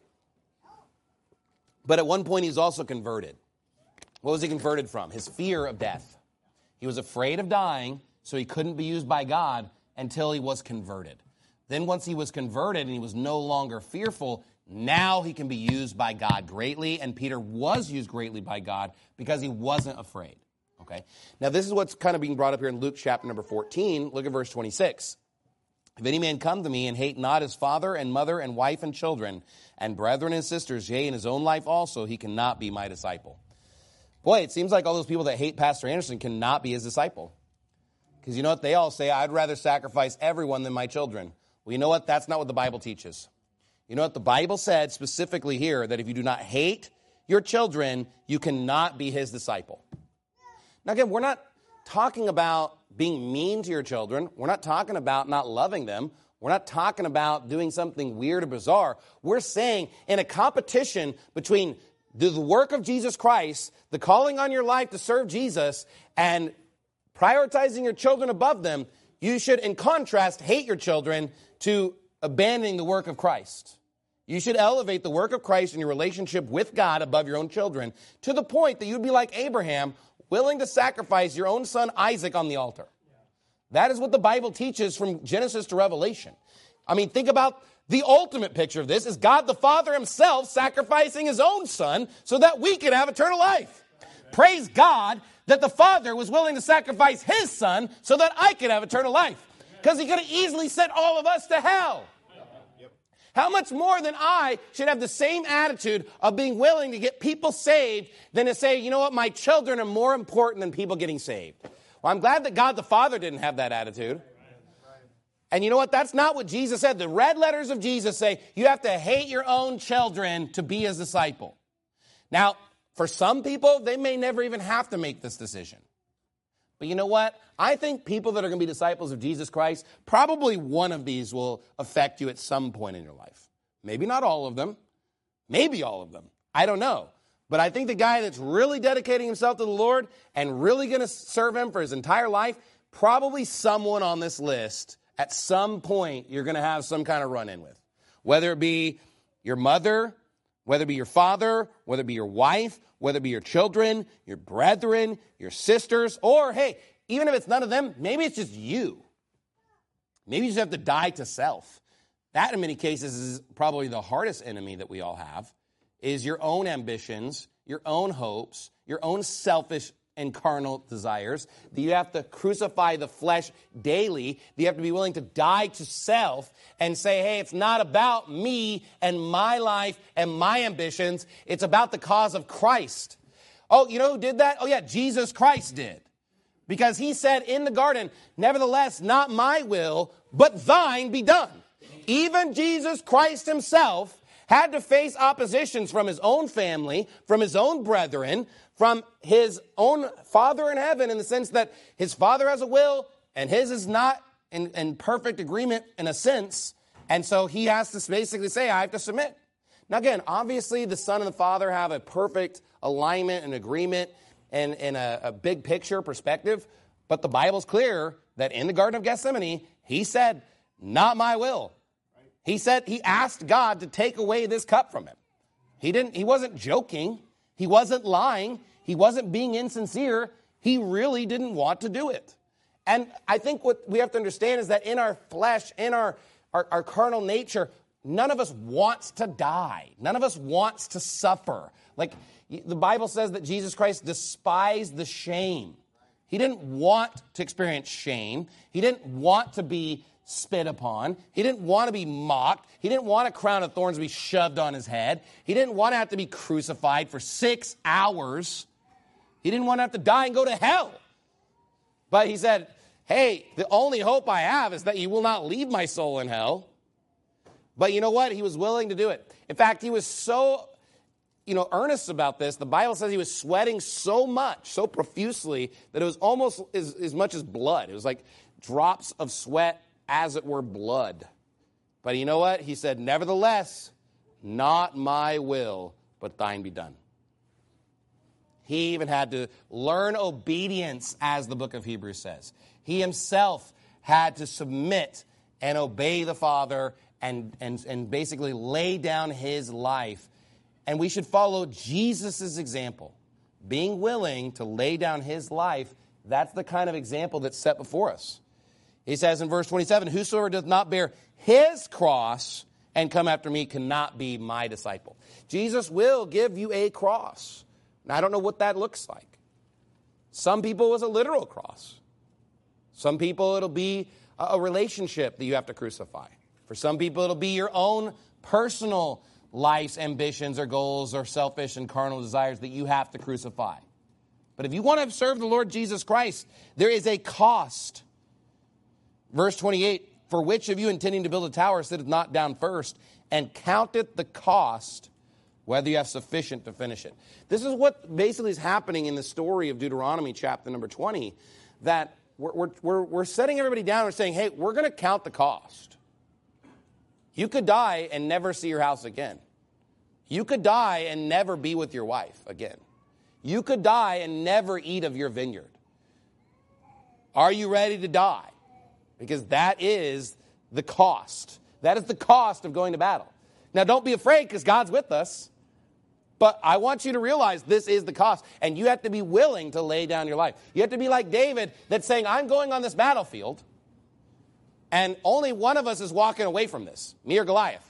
But at one point, he was also converted. What was he converted from? His fear of death. He was afraid of dying, so he couldn't be used by God until he was converted. Then once he was converted and he was no longer fearful, now he can be used by God greatly. And Peter was used greatly by God because he wasn't afraid. Okay. Now this is what's kind of being brought up here in Luke chapter number fourteen. Look at verse twenty-six. If any man come to me and hate not his father and mother and wife and children and brethren and sisters, yea, and his own life also, he cannot be my disciple. Boy, it seems like all those people that hate Pastor Anderson cannot be his disciple. Because you know what they all say? I'd rather sacrifice everyone than my children. Well, you know what? That's not what the Bible teaches. You know what? The Bible said specifically here that if you do not hate your children, you cannot be his disciple. Now, again, we're not talking about being mean to your children. We're not talking about not loving them. We're not talking about doing something weird or bizarre. We're saying in a competition between the work of Jesus Christ, the calling on your life to serve Jesus, and prioritizing your children above them, you should, in contrast, hate your children to abandoning the work of Christ. You should elevate the work of Christ in your relationship with God above your own children to the point that you'd be like Abraham, willing to sacrifice your own son Isaac on the altar. That is what the Bible teaches from Genesis to Revelation. I mean, think about the ultimate picture of this is God the Father himself sacrificing his own son so that we could have eternal life. Praise God that the Father was willing to sacrifice his son so that I could have eternal life. Because he could have easily sent all of us to hell. How much more than I should have the same attitude of being willing to get people saved than to say, you know what, my children are more important than people getting saved. Well, I'm glad that God the Father didn't have that attitude. And you know what? That's not what Jesus said. The red letters of Jesus say you have to hate your own children to be his disciple. Now, for some people, they may never even have to make this decision. But you know what? I think people that are going to be disciples of Jesus Christ, probably one of these will affect you at some point in your life. Maybe not all of them. Maybe all of them. I don't know. But I think the guy that's really dedicating himself to the Lord and really going to serve him for his entire life, probably someone on this list at some point you're going to have some kind of run-in with. Whether it be your mother, whether it be your father, whether it be your wife, whether it be your children, your brethren, your sisters, or, hey, even if it's none of them, maybe it's just you. Maybe you just have to die to self. That, in many cases, is probably the hardest enemy that we all have, is your own ambitions, your own hopes, your own selfish and carnal desires, that you have to crucify the flesh daily, that you have to be willing to die to self and say, hey, it's not about me and my life and my ambitions. It's about the cause of Christ. Oh, you know who did that? Oh, yeah, Jesus Christ did. Because he said in the garden, nevertheless, not my will, but thine be done. Even Jesus Christ himself had to face oppositions from his own family, from his own brethren, from his own Father in heaven, in the sense that his Father has a will and his is not in, in perfect agreement in a sense. And so he has to basically say, I have to submit. Now again, obviously the Son and the Father have a perfect alignment and agreement and, and a, a big picture perspective. But the Bible's clear that in the Garden of Gethsemane, he said, not my will. He said, he asked God to take away this cup from him. He didn't, he wasn't joking. He wasn't lying. He wasn't being insincere. He really didn't want to do it. And I think what we have to understand is that in our flesh, in our, our, our carnal nature, none of us wants to die. None of us wants to suffer. Like the Bible says that Jesus Christ despised the shame. He didn't want to experience shame. He didn't want to be spit upon. He didn't want to be mocked. He didn't want a crown of thorns to be shoved on his head. He didn't want to have to be crucified for six hours. He didn't want to have to die and go to hell. But he said, hey, the only hope I have is that you will not leave my soul in hell. But you know what? He was willing to do it. In fact, he was so, you know, earnest about this. The Bible says he was sweating so much, so profusely, that it was almost as, as much as blood. It was like drops of sweat as it were, blood. But you know what? He said, nevertheless, not my will, but thine be done. He even had to learn obedience, as the book of Hebrews says. He himself had to submit and obey the Father and, and, and basically lay down his life. And we should follow Jesus' example. Being willing to lay down his life, that's the kind of example that's set before us. He says in verse twenty-seven, whosoever doth not bear his cross and come after me cannot be my disciple. Jesus will give you a cross. Now, I don't know what that looks like. Some people it's a literal cross. Some people it'll be a relationship that you have to crucify. For some people it'll be your own personal life's ambitions or goals or selfish and carnal desires that you have to crucify. But if you want to serve the Lord Jesus Christ, there is a cost. Verse twenty-eight, for which of you intending to build a tower sitteth not down first and counteth the cost, whether you have sufficient to finish it. This is what basically is happening in the story of Deuteronomy chapter number twenty, that we're, we're, we're, we're setting everybody down and saying, hey, we're going to count the cost. You could die and never see your house again. You could die and never be with your wife again. You could die and never eat of your vineyard. Are you ready to die? Because that is the cost. That is the cost of going to battle. Now, don't be afraid because God's with us. But I want you to realize this is the cost. And you have to be willing to lay down your life. You have to be like David that's saying, I'm going on this battlefield. And only one of us is walking away from this, me or Goliath.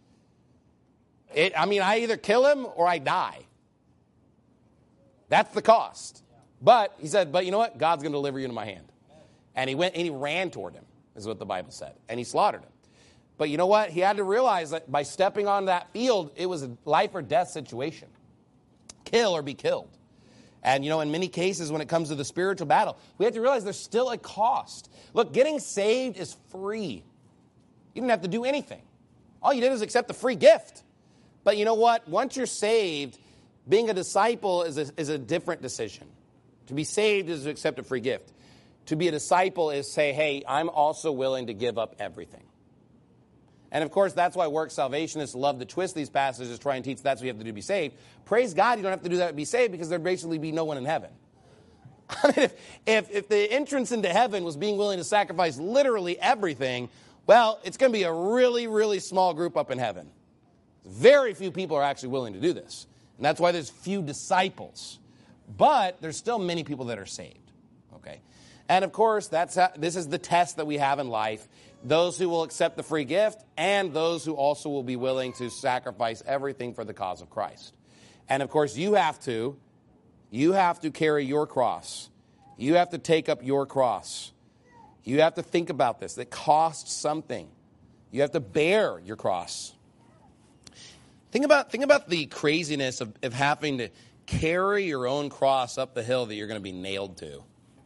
It, I mean, I either kill him or I die. That's the cost. But he said, but you know what? God's going to deliver you into my hand. And he went and he ran toward him, is what the Bible said. And he slaughtered him. But you know what? He had to realize that by stepping on that field, it was a life or death situation. Kill or be killed. And, you know, in many cases, when it comes to the spiritual battle, we have to realize there's still a cost. Look, getting saved is free. You didn't have to do anything. All you did is accept the free gift. But you know what? Once you're saved, being a disciple is a, is a different decision. To be saved is to accept a free gift. To be a disciple is say, hey, I'm also willing to give up everything. And, of course, that's why work salvationists love to twist these passages, try and teach that's what you have to do to be saved. Praise God, you don't have to do that to be saved because there'd basically be no one in heaven. I mean, if, if, if the entrance into heaven was being willing to sacrifice literally everything, well, it's going to be a really, really small group up in heaven. Very few people are actually willing to do this. And that's why there's few disciples. But there's still many people that are saved. Okay? And, of course, that's how, this is the test that we have in life. Those who will accept the free gift and those who also will be willing to sacrifice everything for the cause of Christ. And, of course, you have to, you have to carry your cross. You have to take up your cross. You have to think about this. It costs something. You have to bear your cross. Think about, think about the craziness of, of having to carry your own cross up the hill that you're going to be nailed to.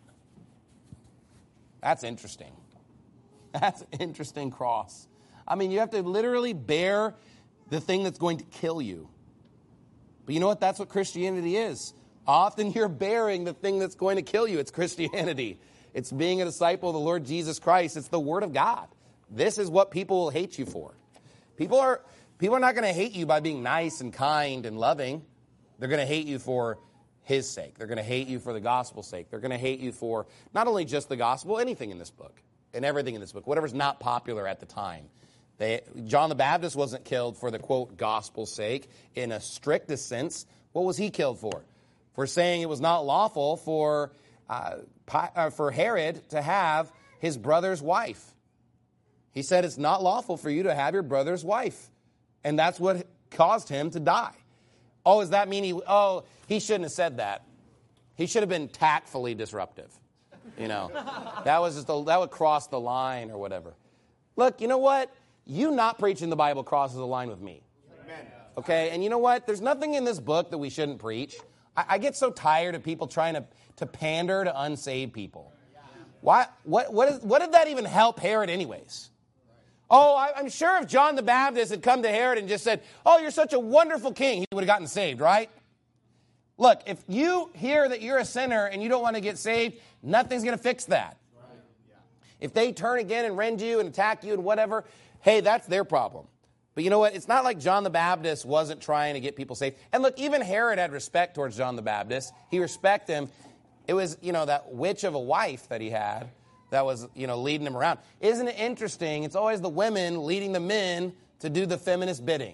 That's interesting. That's an interesting cross. I mean, you have to literally bear the thing that's going to kill you. But you know what? That's what Christianity is. Often you're bearing the thing that's going to kill you. It's Christianity. It's being a disciple of the Lord Jesus Christ. It's the Word of God. This is what people will hate you for. People are, people are not going to hate you by being nice and kind and loving. They're going to hate you for His sake. They're going to hate you for the gospel's sake. They're going to hate you for not only just the gospel, anything in this book. And everything in this book, whatever's not popular at the time. They, John the Baptist wasn't killed for the, quote, gospel's sake in a strictest sense. What was he killed for? For saying it was not lawful for, uh, for Herod to have his brother's wife. He said it's not lawful for you to have your brother's wife. And that's what caused him to die. Oh, does that mean he, oh, he shouldn't have said that. He should have been tactfully disruptive. You know, that was just a, that would cross the line or whatever. Look, you know what? You not preaching the Bible crosses the line with me. Amen. Okay, and you know what? There's nothing in this book that we shouldn't preach. I, I get so tired of people trying to, to pander to unsaved people. Why? What? What, is, what did that even help Herod anyways? Oh, I, I'm sure if John the Baptist had come to Herod and just said, oh, you're such a wonderful king, he would have gotten saved, right? Look, if you hear that you're a sinner and you don't want to get saved, nothing's going to fix that. If they turn again and rend you and attack you and whatever, hey, that's their problem. But you know what? It's not like John the Baptist wasn't trying to get people saved. And look, even Herod had respect towards John the Baptist. He respected him. It was, you know, that witch of a wife that he had that was, you know, leading him around. Isn't it interesting? It's always the women leading the men to do the feminist bidding.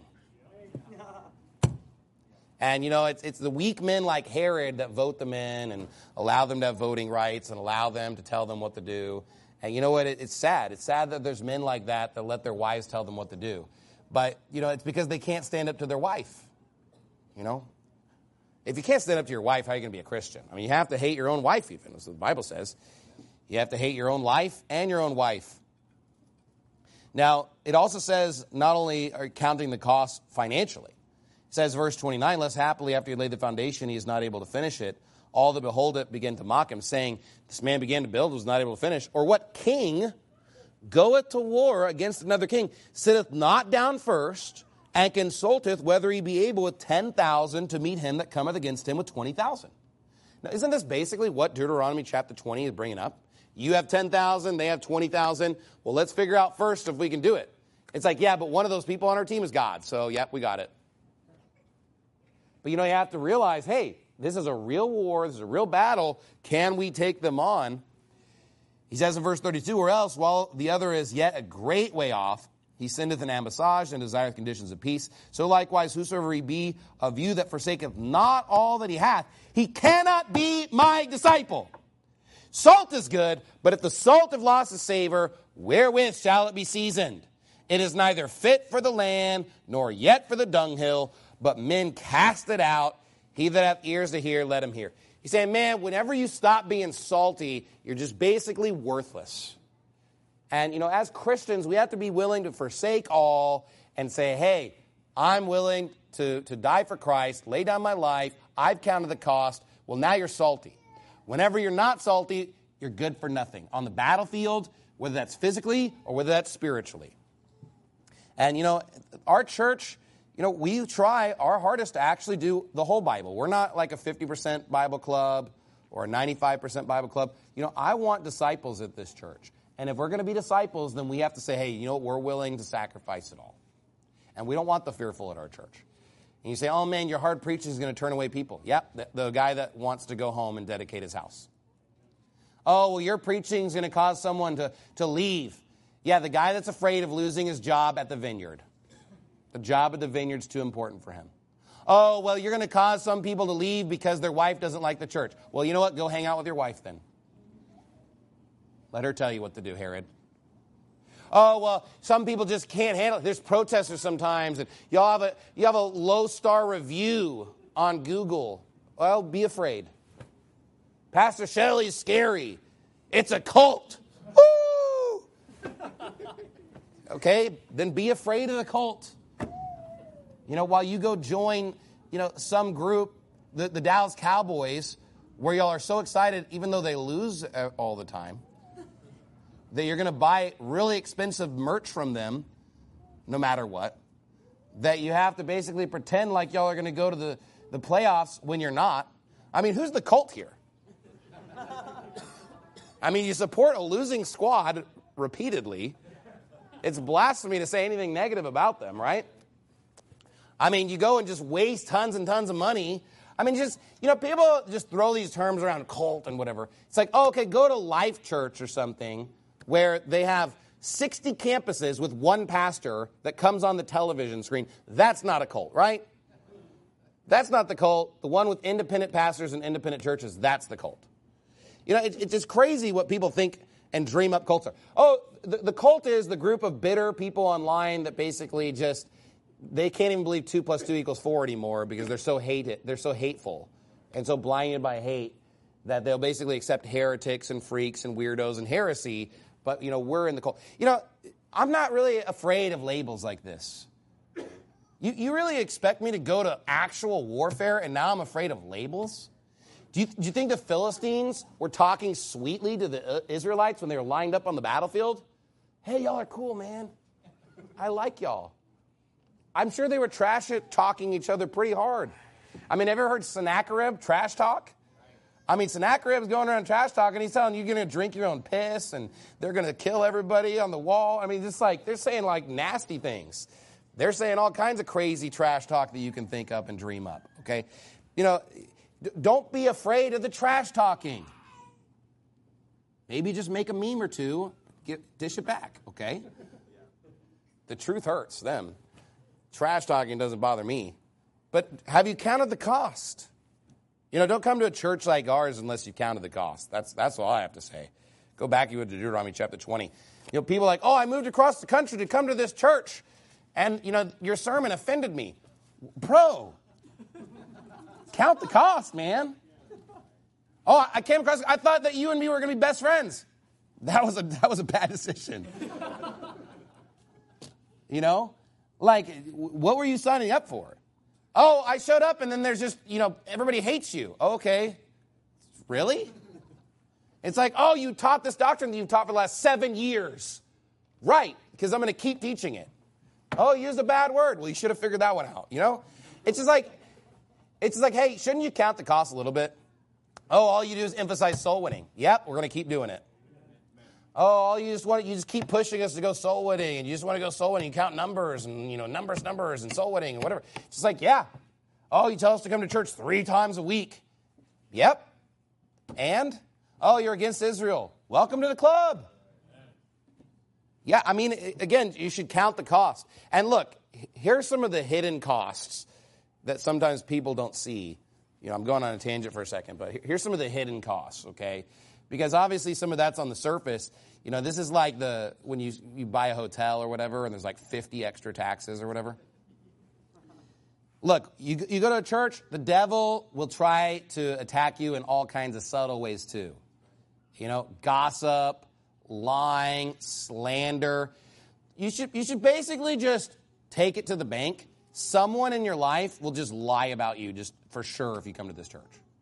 And, you know, it's it's the weak men like Herod that vote them in and allow them to have voting rights and allow them to tell them what to do. And you know what? It, it's sad. It's sad that there's men like that that let their wives tell them what to do. But, you know, it's because they can't stand up to their wife. You know? If you can't stand up to your wife, how are you going to be a Christian? I mean, you have to hate your own wife even, as the Bible says. You have to hate your own life and your own wife. Now, it also says not only are counting the cost financially. It says, verse twenty-nine, less happily after he laid the foundation, he is not able to finish it. All that behold it began to mock him, saying, this man began to build, was not able to finish. Or what king goeth to war against another king, sitteth not down first, and consulteth whether he be able with ten thousand to meet him that cometh against him with twenty thousand. Now, isn't this basically what Deuteronomy chapter twenty is bringing up? You have ten thousand, they have twenty thousand. Well, let's figure out first if we can do it. It's like, yeah, but one of those people on our team is God, so yeah, we got it. But, you know, you have to realize, hey, this is a real war. This is a real battle. Can we take them on? He says in verse thirty-two, or else, while the other is yet a great way off, he sendeth an ambassage and desireth conditions of peace. So likewise, whosoever he be of you that forsaketh not all that he hath, he cannot be my disciple. Salt is good, but if the salt have lost its savor, wherewith shall it be seasoned? It is neither fit for the land, nor yet for the dunghill, but men cast it out. He that hath ears to hear, let him hear. He's saying, man, whenever you stop being salty, you're just basically worthless. And, you know, as Christians, we have to be willing to forsake all and say, hey, I'm willing to, to die for Christ, lay down my life, I've counted the cost. Well, now you're salty. Whenever you're not salty, you're good for nothing. On the battlefield, whether that's physically or whether that's spiritually. And, you know, our church, you know, we try our hardest to actually do the whole Bible. We're not like a fifty percent Bible club or a ninety-five percent Bible club. You know, I want disciples at this church. And if we're going to be disciples, then we have to say, hey, you know what, we're willing to sacrifice it all. And we don't want the fearful at our church. And you say, oh, man, your hard preaching is going to turn away people. Yep, the, the guy that wants to go home and dedicate his house. Oh, well, your preaching is going to cause someone to, to leave. Yeah, the guy that's afraid of losing his job at the vineyard. The job at the vineyard's too important for him. Oh, well, you're going to cause some people to leave because their wife doesn't like the church. Well, you know what? Go hang out with your wife then. Let her tell you what to do, Herod. Oh, well, some people just can't handle it. There's protesters sometimes, and y'all have a, you have a low-star review on Google. Well, be afraid. Pastor Shelley's scary. It's a cult. Woo! Okay, then be afraid of the cult. You know, while you go join, you know, some group, the, the Dallas Cowboys, where y'all are so excited, even though they lose all the time, that you're going to buy really expensive merch from them, no matter what, that you have to basically pretend like y'all are going to go to the, the playoffs when you're not. I mean, who's the cult here? I mean, you support a losing squad repeatedly. It's blasphemy to say anything negative about them, right? I mean, you go and just waste tons and tons of money. I mean, just, you know, people just throw these terms around, cult and whatever. It's like, oh, okay, go to Life Church or something where they have sixty campuses with one pastor that comes on the television screen. That's not a cult, right? That's not the cult. The one with independent pastors and independent churches, that's the cult. You know, it, it's just crazy what people think and dream up cults are. Oh, the, the cult is the group of bitter people online that basically just, they can't even believe two plus two equals four anymore because they're so hated, they're so hateful and so blinded by hate that they'll basically accept heretics and freaks and weirdos and heresy. But, you know, we're in the cult. You know, I'm not really afraid of labels like this. You, you really expect me to go to actual warfare and now I'm afraid of labels? Do you, do you think the Philistines were talking sweetly to the Israelites when they were lined up on the battlefield? Hey, y'all are cool, man. I like y'all. I'm sure they were trash talking each other pretty hard. I mean, ever heard Sennacherib trash talk? I mean, Sennacherib's going around trash talking. He's telling you you're going to drink your own piss and they're going to kill everybody on the wall. I mean, just like they're saying like nasty things. They're saying all kinds of crazy trash talk that you can think up and dream up, okay? You know, don't be afraid of the trash talking. Maybe just make a meme or two, get, dish it back, okay? The truth hurts them. Trash talking doesn't bother me. But have you counted the cost? You know, don't come to a church like ours unless you've counted the cost. That's that's all I have to say. Go back you to Deuteronomy chapter twenty. You know, people are like, oh, I moved across the country to come to this church. And, you know, your sermon offended me. Bro, count the cost, man. Oh, I came across, I thought that you and me were going to be best friends. That was a that was a bad decision. You know? Like, what were you signing up for? Oh, I showed up and then there's just, you know, everybody hates you. Okay. Really? It's like, oh, you taught this doctrine that you've taught for the last seven years. Right, because I'm going to keep teaching it. Oh, you used a bad word. Well, you should have figured that one out, you know? It's just like, it's just like, hey, shouldn't you count the cost a little bit? Oh, all you do is emphasize soul winning. Yep, we're going to keep doing it. Oh, all you just want, you just keep pushing us to go soul winning, and you just want to go soul winning. You count numbers, and you know, numbers, numbers, and soul winning, and whatever. It's just like, yeah. Oh, you tell us to come to church three times a week. Yep. And? Oh, you're against Israel. Welcome to the club. Yeah, I mean, again, you should count the cost. And look, here's some of the hidden costs that sometimes people don't see. You know, I'm going on a tangent for a second, but here's some of the hidden costs, okay? Because obviously some of that's on the surface. You know, this is like the when you you buy a hotel or whatever, and there's like fifty extra taxes or whatever. Look, you you go to a church, the devil will try to attack you in all kinds of subtle ways too. You know, gossip, lying, slander. You should you should basically just take it to the bank. Someone in your life will just lie about you just for sure if you come to this church.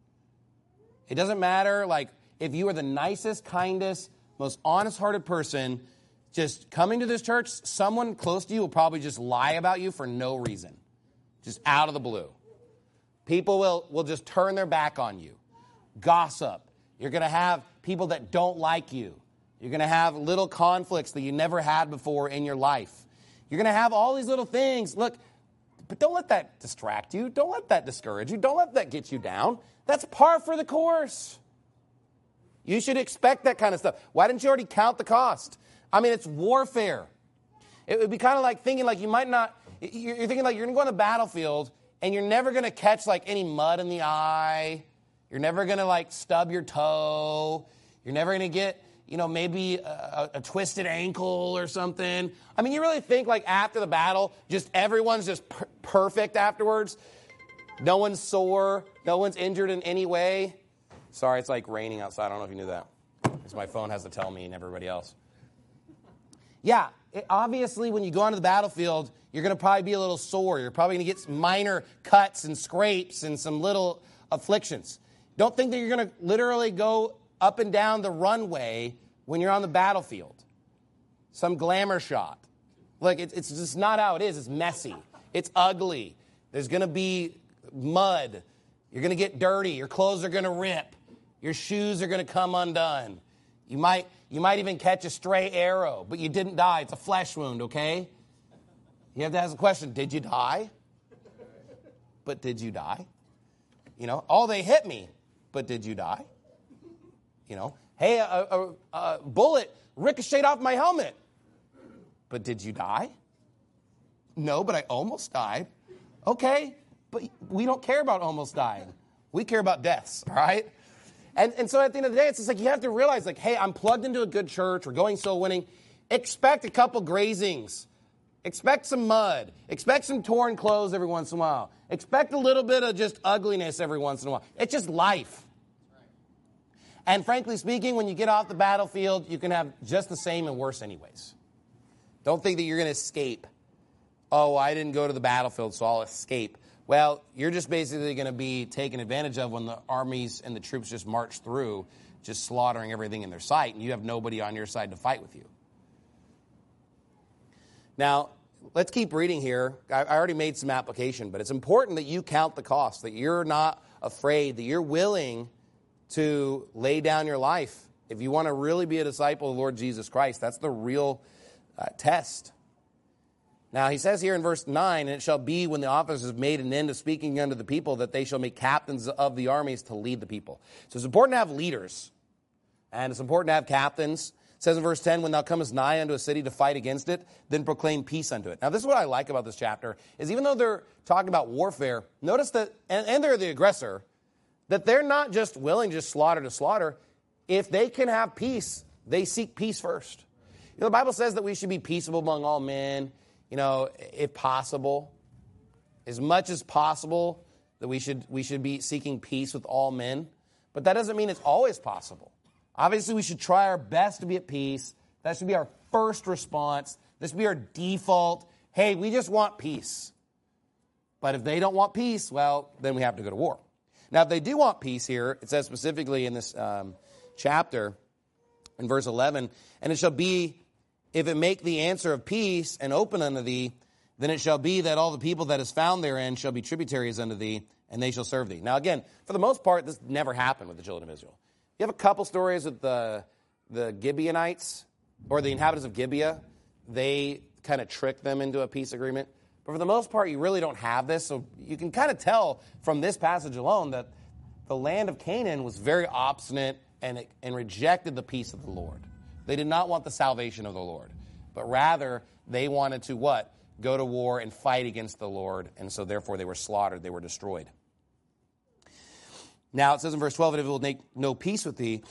It doesn't matter, like, if you are the nicest, kindest, most honest-hearted person, just coming to this church, someone close to you will probably just lie about you for no reason. Just out of the blue. People will, will just turn their back on you. Gossip. You're going to have people that don't like you. You're going to have little conflicts that you never had before in your life. You're going to have all these little things. Look, but don't let that distract you. Don't let that discourage you. Don't let that get you down. That's par for the course. You should expect that kind of stuff. Why didn't you already count the cost? I mean, it's warfare. It would be kind of like thinking like you might not, you're thinking like you're going to go on the battlefield and you're never going to catch like any mud in the eye. You're never going to like stub your toe. You're never going to get, you know, maybe a, a twisted ankle or something. I mean, you really think like after the battle, just everyone's just per- perfect afterwards? No one's sore. No one's injured in any way. Sorry, it's like raining outside. I don't know if you knew that. Because my phone has to tell me and everybody else. Yeah, it, obviously when you go onto the battlefield, you're going to probably be a little sore. You're probably going to get some minor cuts and scrapes and some little afflictions. Don't think that you're going to literally go up and down the runway when you're on the battlefield. Some glamour shot. Look, it's, it's just not how it is. It's messy. It's ugly. There's going to be mud. You're going to get dirty. Your clothes are going to rip. Your shoes are going to come undone. You might, you might even catch a stray arrow, but you didn't die. It's a flesh wound, okay? You have to ask the question, did you die? But did you die? You know, oh, they hit me, but did you die? You know, hey, a, a, a bullet ricocheted off my helmet, but did you die? No, but I almost died. Okay, but we don't care about almost dying. We care about deaths, all right? And, and so at the end of the day, it's just like you have to realize, like, hey, I'm plugged into a good church. We're going soul winning. Expect a couple grazings. Expect some mud. Expect some torn clothes every once in a while. Expect a little bit of just ugliness every once in a while. It's just life. And frankly speaking, when you get off the battlefield, you can have just the same and worse anyways. Don't think that you're going to escape. Oh, I didn't go to the battlefield, so I'll escape. Well, you're just basically going to be taken advantage of when the armies and the troops just march through, just slaughtering everything in their sight, and you have nobody on your side to fight with you. Now, let's keep reading here. I already made some application, but it's important that you count the cost, that you're not afraid, that you're willing to lay down your life. If you want to really be a disciple of the Lord Jesus Christ, that's the real uh, test. Now, he says here in verse nine, and it shall be when the officers have made an end of speaking unto the people that they shall make captains of the armies to lead the people. So it's important to have leaders, and it's important to have captains. It says in verse ten, when thou comest nigh unto a city to fight against it, then proclaim peace unto it. Now, this is what I like about this chapter, is even though they're talking about warfare, notice that, and, and they're the aggressor, that they're not just willing to just slaughter to slaughter. If they can have peace, they seek peace first. You know, the Bible says that we should be peaceable among all men, you know, if possible. As much as possible, that we should we should be seeking peace with all men. But that doesn't mean it's always possible. Obviously, we should try our best to be at peace. That should be our first response. This should be our default. Hey, we just want peace. But if they don't want peace, well, then we have to go to war. Now, if they do want peace here, it says specifically in this um, chapter, in verse eleven, and it shall be, if it make the answer of peace and open unto thee, then it shall be that all the people that is found therein shall be tributaries unto thee, and they shall serve thee. Now, again, for the most part, this never happened with the children of Israel. You have a couple stories with the, the Gibeonites, or the inhabitants of Gibeah. They kind of tricked them into a peace agreement. But for the most part, you really don't have this. So you can kind of tell from this passage alone that the land of Canaan was very obstinate and, and rejected the peace of the Lord. They did not want the salvation of the Lord, but rather they wanted to what? Go to war and fight against the Lord, and so therefore they were slaughtered, they were destroyed. Now it says in verse twelve, and if it will make no peace with thee,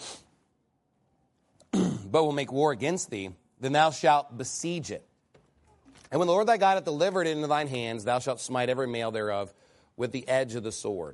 but will make war against thee, then thou shalt besiege it. And when the Lord thy God hath delivered it into thine hands, thou shalt smite every male thereof with the edge of the sword.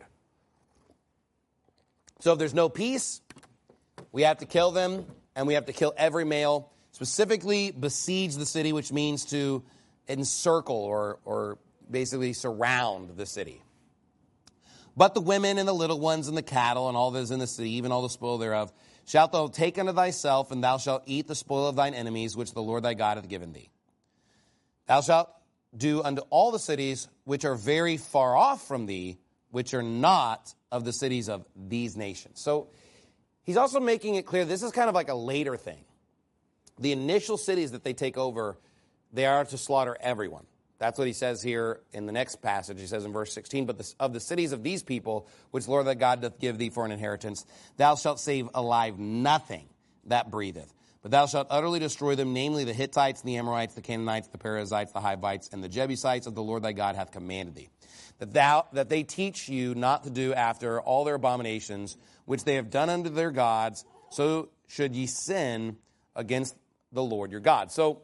So if there's no peace, we have to kill them, and we have to kill every male, specifically besiege the city, which means to encircle or, or basically surround the city. But the women and the little ones and the cattle and all that is in the city, even all the spoil thereof, shalt thou take unto thyself, and thou shalt eat the spoil of thine enemies, which the Lord thy God hath given thee. Thou shalt do unto all the cities which are very far off from thee, which are not of the cities of these nations. So he's also making it clear this is kind of like a later thing. The initial cities that they take over, they are to slaughter everyone. That's what he says here in the next passage. He says in verse sixteen, but the, of the cities of these people, which the Lord thy God doth give thee for an inheritance, thou shalt save alive nothing that breatheth. But thou shalt utterly destroy them, namely the Hittites, the Amorites, the Canaanites, the Perizzites, the Hivites, and the Jebusites, as the Lord thy God hath commanded thee. That thou that they teach you not to do after all their abominations, which they have done unto their gods, so should ye sin against the Lord your God. So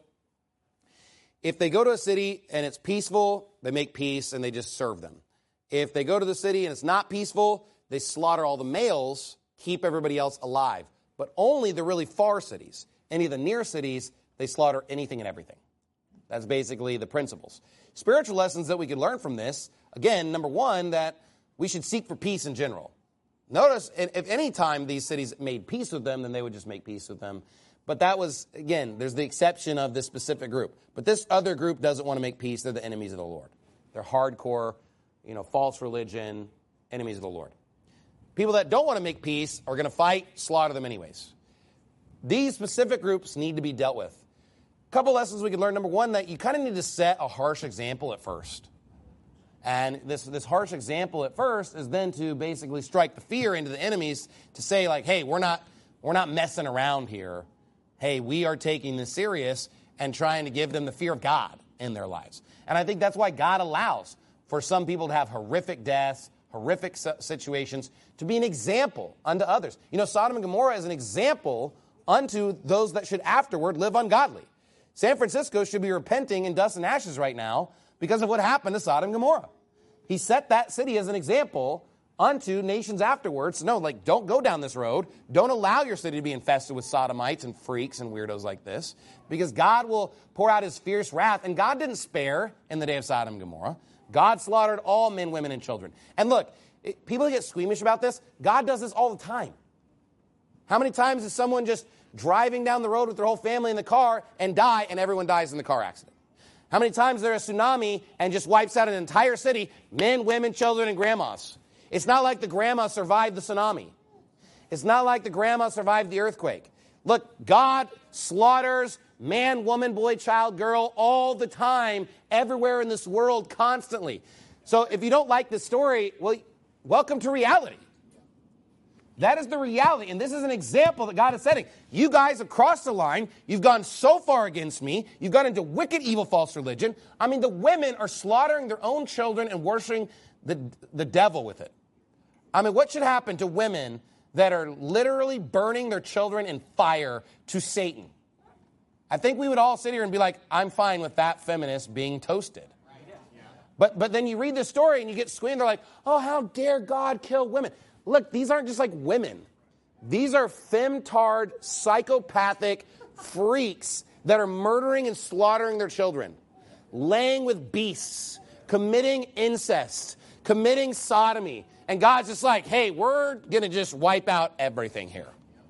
if they go to a city and it's peaceful, they make peace and they just serve them. If they go to the city and it's not peaceful, they slaughter all the males, keep everybody else alive. But only the really far cities. Any of the near cities, they slaughter anything and everything. That's basically the principles. Spiritual lessons that we could learn from this, again, number one, that we should seek for peace in general. Notice, if any time these cities made peace with them, then they would just make peace with them. But that was, again, there's the exception of this specific group. But this other group doesn't want to make peace. They're the enemies of the Lord. They're hardcore, you know, false religion, enemies of the Lord. People that don't want to make peace are going to fight, slaughter them anyways. These specific groups need to be dealt with. A couple lessons we can learn. Number one, that you kind of need to set a harsh example at first. And this, this harsh example at first is then to basically strike the fear into the enemies to say, like, hey, we're not, we're not messing around here. Hey, we are taking this serious and trying to give them the fear of God in their lives. And I think that's why God allows for some people to have horrific deaths, horrific situations, to be an example unto others. You know, Sodom and Gomorrah is an example unto those that should afterward live ungodly. San Francisco should be repenting in dust and ashes right now because of what happened to Sodom and Gomorrah. He set that city as an example unto nations afterwards. No, like, don't go down this road. Don't allow your city to be infested with sodomites and freaks and weirdos like this, because God will pour out his fierce wrath. And God didn't spare in the day of Sodom and Gomorrah. God slaughtered all men, women, and children. And look, it, people get squeamish about this. God does this all the time. How many times is someone just driving down the road with their whole family in the car and die, and everyone dies in the car accident? How many times is there a tsunami and just wipes out an entire city, men, women, children, and grandmas? It's not like the grandma survived the tsunami. It's not like the grandma survived the earthquake. Look, God slaughters man, woman, boy, child, girl all the time, everywhere in this world, constantly. So if you don't like this story, well, welcome to reality. That is the reality, and this is an example that God is setting. You guys have crossed the line. You've gone so far against me. You've gone into wicked, evil, false religion. I mean, the women are slaughtering their own children and worshiping the, the devil with it. I mean, what should happen to women that are literally burning their children in fire to Satan? I think we would all sit here and be like, I'm fine with that feminist being toasted. But, but then you read the story and you get squeamed. They're like, oh, how dare God kill women? Look, these aren't just like women. These are femtard, psychopathic freaks that are murdering and slaughtering their children, laying with beasts, committing incest, committing sodomy. And God's just like, hey, we're going to just wipe out everything here.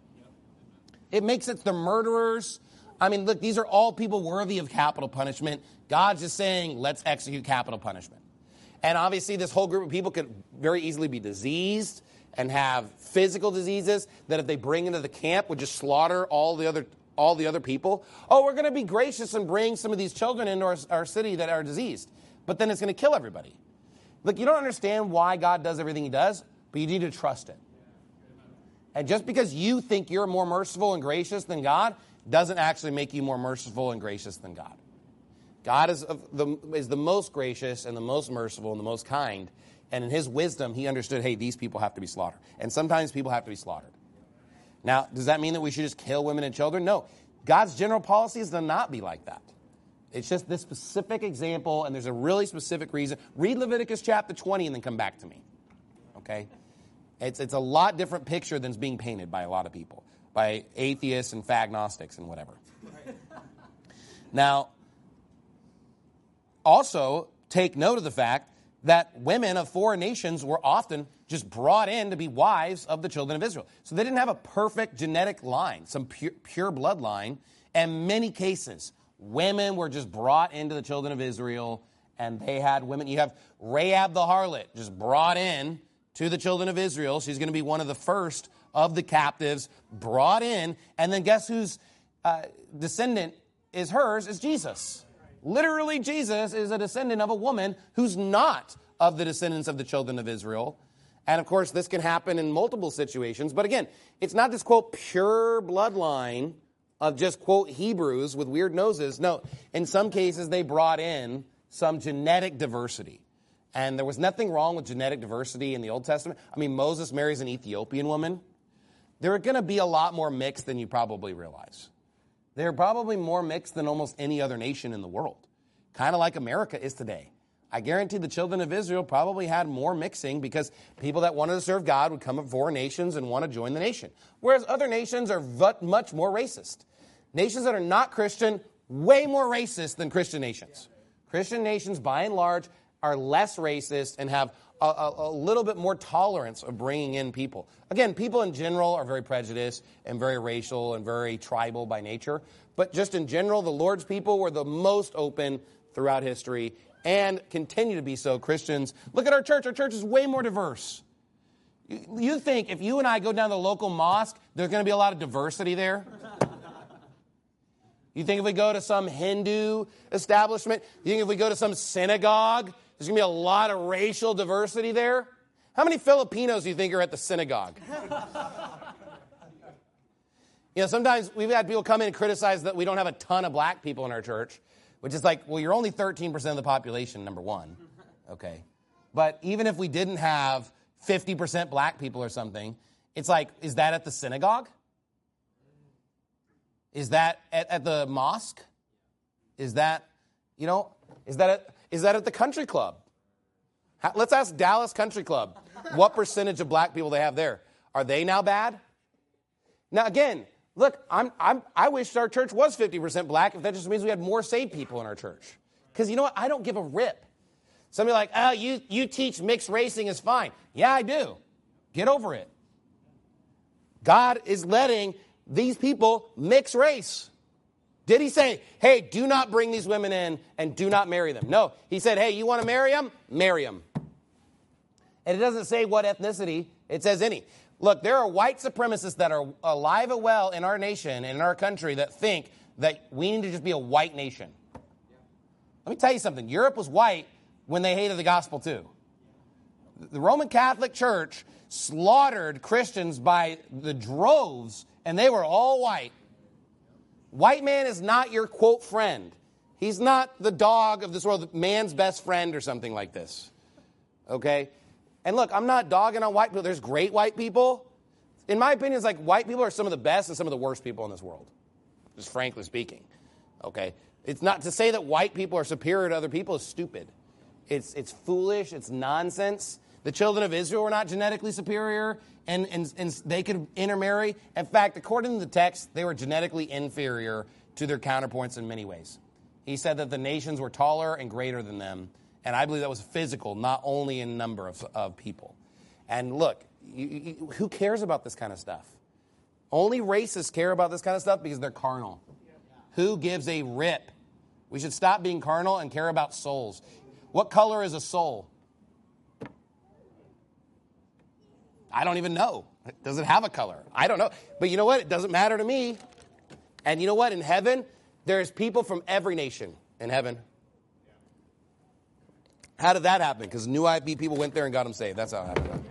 It makes it the murderers. I mean, look, these are all people worthy of capital punishment. God's just saying, let's execute capital punishment. And obviously, this whole group of people could very easily be diseased and have physical diseases that if they bring into the camp would just slaughter all the other all the other people. Oh, we're going to be gracious and bring some of these children into our, our city that are diseased. But then it's going to kill everybody. Look, you don't understand why God does everything he does, but you need to trust it. And just because you think you're more merciful and gracious than God doesn't actually make you more merciful and gracious than God. God is the, is the most gracious and the most merciful and the most kind. And in his wisdom, he understood, hey, these people have to be slaughtered. And sometimes people have to be slaughtered. Now, does that mean that we should just kill women and children? No. God's general policy is to not be like that. It's just this specific example, and there's a really specific reason. Read Leviticus chapter twenty and then come back to me. Okay? It's, it's a lot different picture than is being painted by a lot of people, by atheists and fagnostics and whatever. Now, also take note of the fact that women of foreign nations were often just brought in to be wives of the children of Israel. So they didn't have a perfect genetic line, some pure, pure bloodline. And in many cases, women were just brought into the children of Israel, and they had women. You have Rahab the harlot just brought in to the children of Israel. She's going to be one of the first of the captives brought in. And then guess whose uh, descendant is hers? Is Jesus. Literally, Jesus is a descendant of a woman who's not of the descendants of the children of Israel. And, of course, this can happen in multiple situations. But, again, it's not this, quote, pure bloodline of just, quote, Hebrews with weird noses. No, in some cases, they brought in some genetic diversity. And there was nothing wrong with genetic diversity in the Old Testament. I mean, Moses marries an Ethiopian woman. There are going to be a lot more mixed than you probably realize. They're probably more mixed than almost any other nation in the world, kind of like America is today. I guarantee the children of Israel probably had more mixing because people that wanted to serve God would come from foreign nations and want to join the nation, whereas other nations are much more racist. Nations that are not Christian, way more racist than Christian nations. Christian nations, by and large, are less racist and have a, a, a little bit more tolerance of bringing in people. Again, people in general are very prejudiced and very racial and very tribal by nature. But just in general, the Lord's people were the most open throughout history and continue to be so. Christians, look at our church. Our church is way more diverse. You, you think if you and I go down to the local mosque, there's going to be a lot of diversity there? You think if we go to some Hindu establishment, you think if we go to some synagogue, there's going to be a lot of racial diversity there? How many Filipinos do you think are at the synagogue? You know, sometimes we've had people come in and criticize that we don't have a ton of black people in our church, which is like, well, you're only thirteen percent of the population, number one. Okay. But even if we didn't have fifty percent black people or something, it's like, is that at the synagogue? Is that at, at the mosque? Is that, you know, is that at, is that at the country club? How, let's ask Dallas Country Club what percentage of black people they have there. Are they now bad? Now, again, look, I'm, I'm, I wish our church was fifty percent black if that just means we had more saved people in our church. Because you know what? I don't give a rip. Somebody like, oh, you, you teach mixed racing is fine. Yeah, I do. Get over it. God is letting these people mix race. Did he say, hey, do not bring these women in and do not marry them? No. He said, hey, you want to marry them? Marry them. And it doesn't say what ethnicity. It says any. Look, there are white supremacists that are alive and well in our nation and in our country that think that we need to just be a white nation. Let me tell you something. Europe was white when they hated the gospel too. The Roman Catholic Church slaughtered Christians by the droves, and they were all white. White man is not your, quote, friend. He's not the dog of this world, man's best friend or something like this. Okay? And look, I'm not dogging on white people. There's great white people. In my opinion, it's like white people are some of the best and some of the worst people in this world. Just frankly speaking. Okay? It's not to say that white people are superior to other people is stupid. It's it's foolish. It's nonsense. The children of Israel were not genetically superior, and, and, and they could intermarry. In fact, according to the text, they were genetically inferior to their counterpoints in many ways. He said that the nations were taller and greater than them, and I believe that was physical, not only in number of, of people. And look, you, you, who cares about this kind of stuff? Only racists care about this kind of stuff because they're carnal. Who gives a rip? We should stop being carnal and care about souls. What color is a soul? I don't even know. Does it have a color? I don't know. But you know what? It doesn't matter to me. And you know what? In heaven, there's people from every nation in heaven. How did that happen? Because New I P people went there and got them saved. That's how it happened.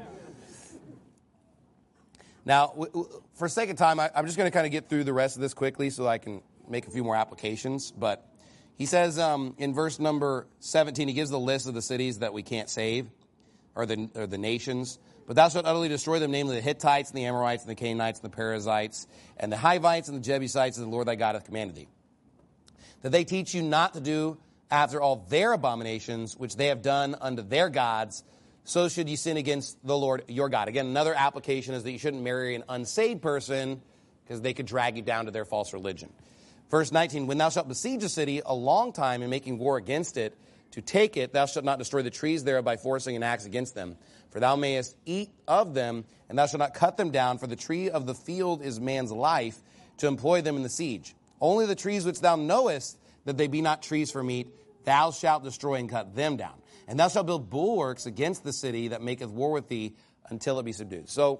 Now, for sake of time, I'm just going to kind of get through the rest of this quickly so I can make a few more applications. But he says um, in verse number seventeen, he gives the list of the cities that we can't save, or the, or the nations. But thou shalt utterly destroy them, namely the Hittites, and the Amorites, and the Canaanites, and the Perizzites, and the Hivites, and the Jebusites, as the Lord thy God hath commanded thee. That they teach you not to do after all their abominations, which they have done unto their gods, so should you sin against the Lord your God. Again, another application is that you shouldn't marry an unsaved person, because they could drag you down to their false religion. Verse nineteen, when thou shalt besiege a city a long time in making war against it, to take it, thou shalt not destroy the trees thereof by forcing an axe against them. For thou mayest eat of them, and thou shalt not cut them down, for the tree of the field is man's life, to employ them in the siege. Only the trees which thou knowest that they be not trees for meat, thou shalt destroy and cut them down. And thou shalt build bulwarks against the city that maketh war with thee until it be subdued. So,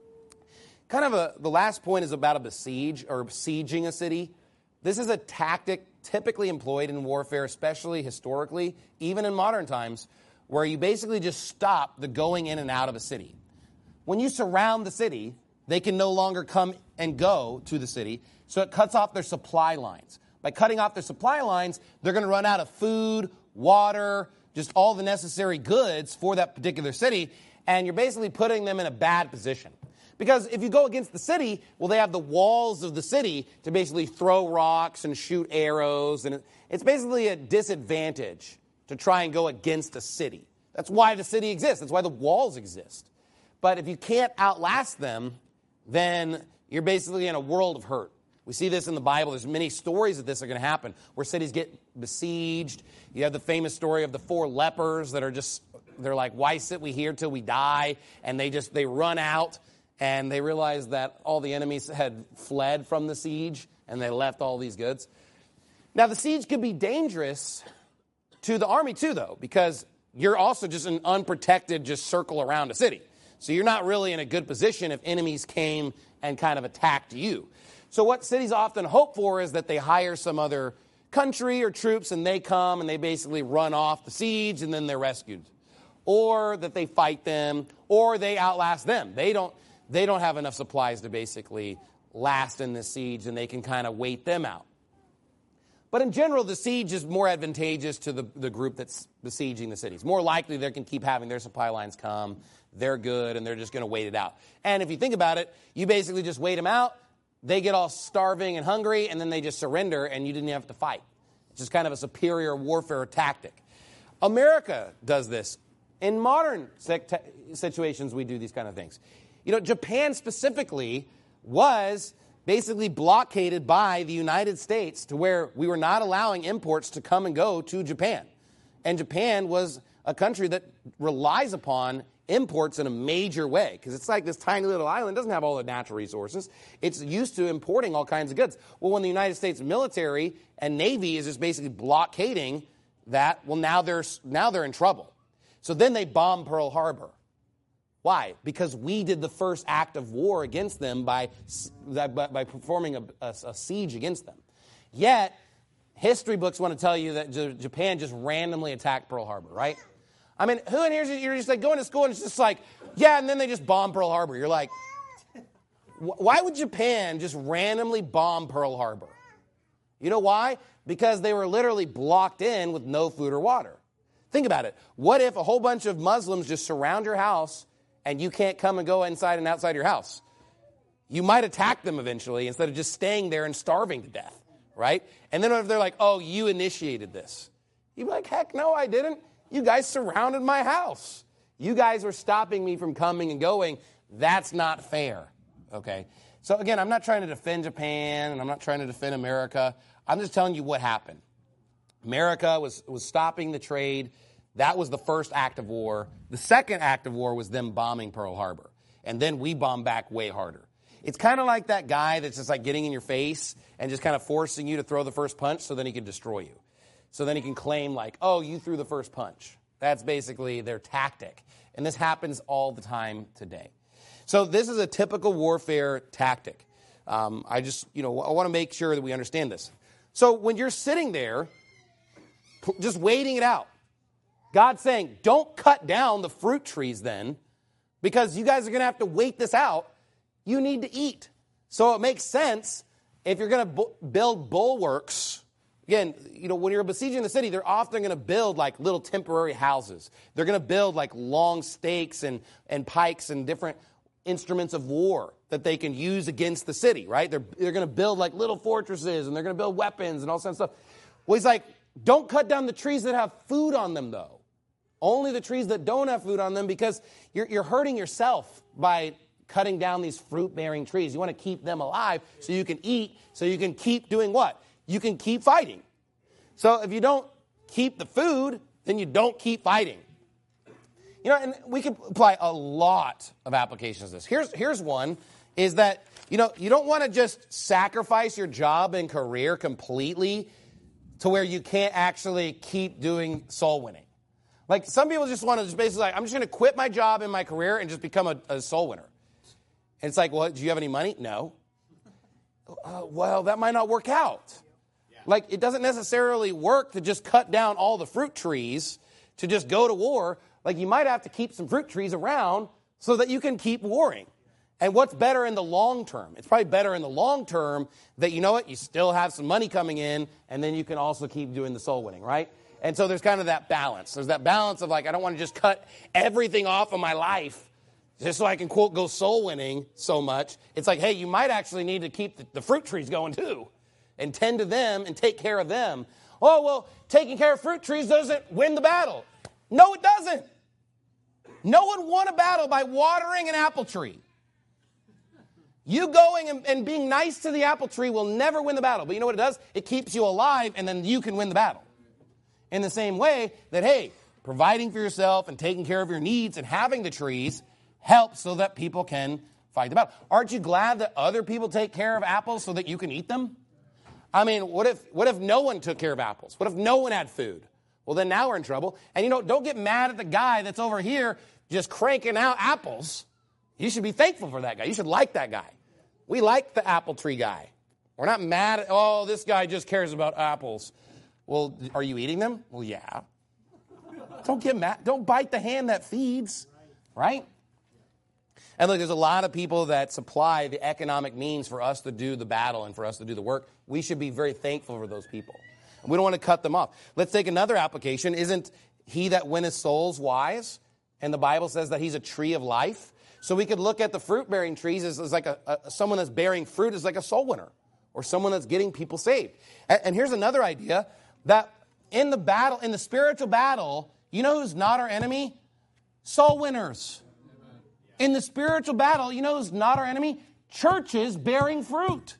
kind of a, the last point is about a besiege, or besieging a city. This is a tactic typically employed in warfare, especially historically, even in modern times, where you basically just stop the going in and out of a city. When you surround the city, they can no longer come and go to the city, so it cuts off their supply lines. By cutting off their supply lines, they're going to run out of food, water, just all the necessary goods for that particular city, and you're basically putting them in a bad position. Because if you go against the city, well, they have the walls of the city to basically throw rocks and shoot arrows, and it's basically a disadvantage to try and go against a city. That's why the city exists. That's why the walls exist. But if you can't outlast them, then you're basically in a world of hurt. We see this in the Bible. There's many stories of this are going to happen, where cities get besieged. You have the famous story of the four lepers that are just, they're like, why sit we here till we die? And they just, they run out, and they realize that all the enemies had fled from the siege, and they left all these goods. Now, the siege could be dangerous to the army too, though, because you're also just an unprotected, just circle around a city. So you're not really in a good position if enemies came and kind of attacked you. So what cities often hope for is that they hire some other country or troops, and they come and they basically run off the siege, and then they're rescued. Or that they fight them, or they outlast them. They don't, they don't have enough supplies to basically last in the siege, and they can kind of wait them out. But in general, the siege is more advantageous to the, the group that's besieging the cities. More likely they can keep having their supply lines come. They're good, and they're just going to wait it out. And if you think about it, you basically just wait them out. They get all starving and hungry, and then they just surrender, and you didn't have to fight. It's just kind of a superior warfare tactic. America does this. In modern situations, we do these kind of things. You know, Japan specifically was basically blockaded by the United States to where we were not allowing imports to come and go to Japan. And Japan was a country that relies upon imports in a major way, because it's like this tiny little island, doesn't have all the natural resources. It's used to importing all kinds of goods. Well, when the United States military and Navy is just basically blockading that, well, now they're, now they're in trouble. So then they bomb Pearl Harbor. Why? Because we did the first act of war against them by, by, by performing a, a, a siege against them. Yet, history books want to tell you that J- Japan just randomly attacked Pearl Harbor, right? I mean, who in here, you're just like going to school and it's just like, yeah, and then they just bomb Pearl Harbor. You're like, why would Japan just randomly bomb Pearl Harbor? You know why? Because they were literally blocked in with no food or water. Think about it. What if a whole bunch of Muslims just surround your house and you can't come and go inside and outside your house? You might attack them eventually instead of just staying there and starving to death, right? And then if they're like, oh, you initiated this. You'd be like, heck no, I didn't. You guys surrounded my house. You guys were stopping me from coming and going. That's not fair, okay? So again, I'm not trying to defend Japan and I'm not trying to defend America. I'm just telling you what happened. America was, was stopping the trade. That was the first act of war. The second act of war was them bombing Pearl Harbor. And then we bombed back way harder. It's kind of like that guy that's just like getting in your face and just kind of forcing you to throw the first punch so then he can destroy you. So then he can claim like, oh, you threw the first punch. That's basically their tactic. And this happens all the time today. So this is a typical warfare tactic. Um, I just, you know, I want to make sure that we understand this. So when you're sitting there, just waiting it out, God's saying, don't cut down the fruit trees then, because you guys are going to have to wait this out. You need to eat. So it makes sense if you're going to bu- build bulwarks. Again, you know, when you're besieging the city, they're often going to build like little temporary houses. They're going to build like long stakes and, and pikes and different instruments of war that they can use against the city, right? They're, they're going to build like little fortresses and they're going to build weapons and all sorts of stuff. Well, he's like, don't cut down the trees that have food on them, though. Only the trees that don't have food on them, because you're, you're hurting yourself by cutting down these fruit-bearing trees. You want to keep them alive so you can eat, so you can keep doing what? You can keep fighting. So if you don't keep the food, then you don't keep fighting. You know, and we can apply a lot of applications to this. Here's, here's one, is that, you know, you don't want to just sacrifice your job and career completely to where you can't actually keep doing soul winning. Like, some people just want to just basically like, I'm just going to quit my job and my career and just become a, a soul winner. And it's like, well, do you have any money? No. Uh, well, that might not work out. Yeah. Like, it doesn't necessarily work to just cut down all the fruit trees to just go to war. Like, you might have to keep some fruit trees around so that you can keep warring. And what's better in the long term? It's probably better in the long term that, you know what, you still have some money coming in, and then you can also keep doing the soul winning, right? And so there's kind of that balance. There's that balance of like, I don't want to just cut everything off of my life just so I can, quote, go soul winning so much. It's like, hey, you might actually need to keep the, the fruit trees going too and tend to them and take care of them. Oh, well, taking care of fruit trees doesn't win the battle. No, it doesn't. No one won a battle by watering an apple tree. You going and, and being nice to the apple tree will never win the battle. But you know what it does? It keeps you alive, and then you can win the battle. In the same way that, hey, providing for yourself and taking care of your needs and having the trees helps so that people can fight the battle. Aren't you glad that other people take care of apples so that you can eat them? I mean, what if what if no one took care of apples? What if no one had food? Well, then now we're in trouble. And, you know, don't get mad at the guy that's over here just cranking out apples. You should be thankful for that guy. You should like that guy. We like the apple tree guy. We're not mad at, oh, this guy just cares about apples. Well, are you eating them? Well, yeah. Don't get mad. Don't bite the hand that feeds, right? And look, there's a lot of people that supply the economic means for us to do the battle and for us to do the work. We should be very thankful for those people. We don't want to cut them off. Let's take another application. Isn't he that winneth souls wise? And the Bible says that he's a tree of life. So we could look at the fruit-bearing trees as, as like a, a someone that's bearing fruit is like a soul winner or someone that's getting people saved. And, and here's another idea, that in the battle, in the spiritual battle, you know who's not our enemy? Soul winners. In the spiritual battle, you know who's not our enemy? Churches bearing fruit.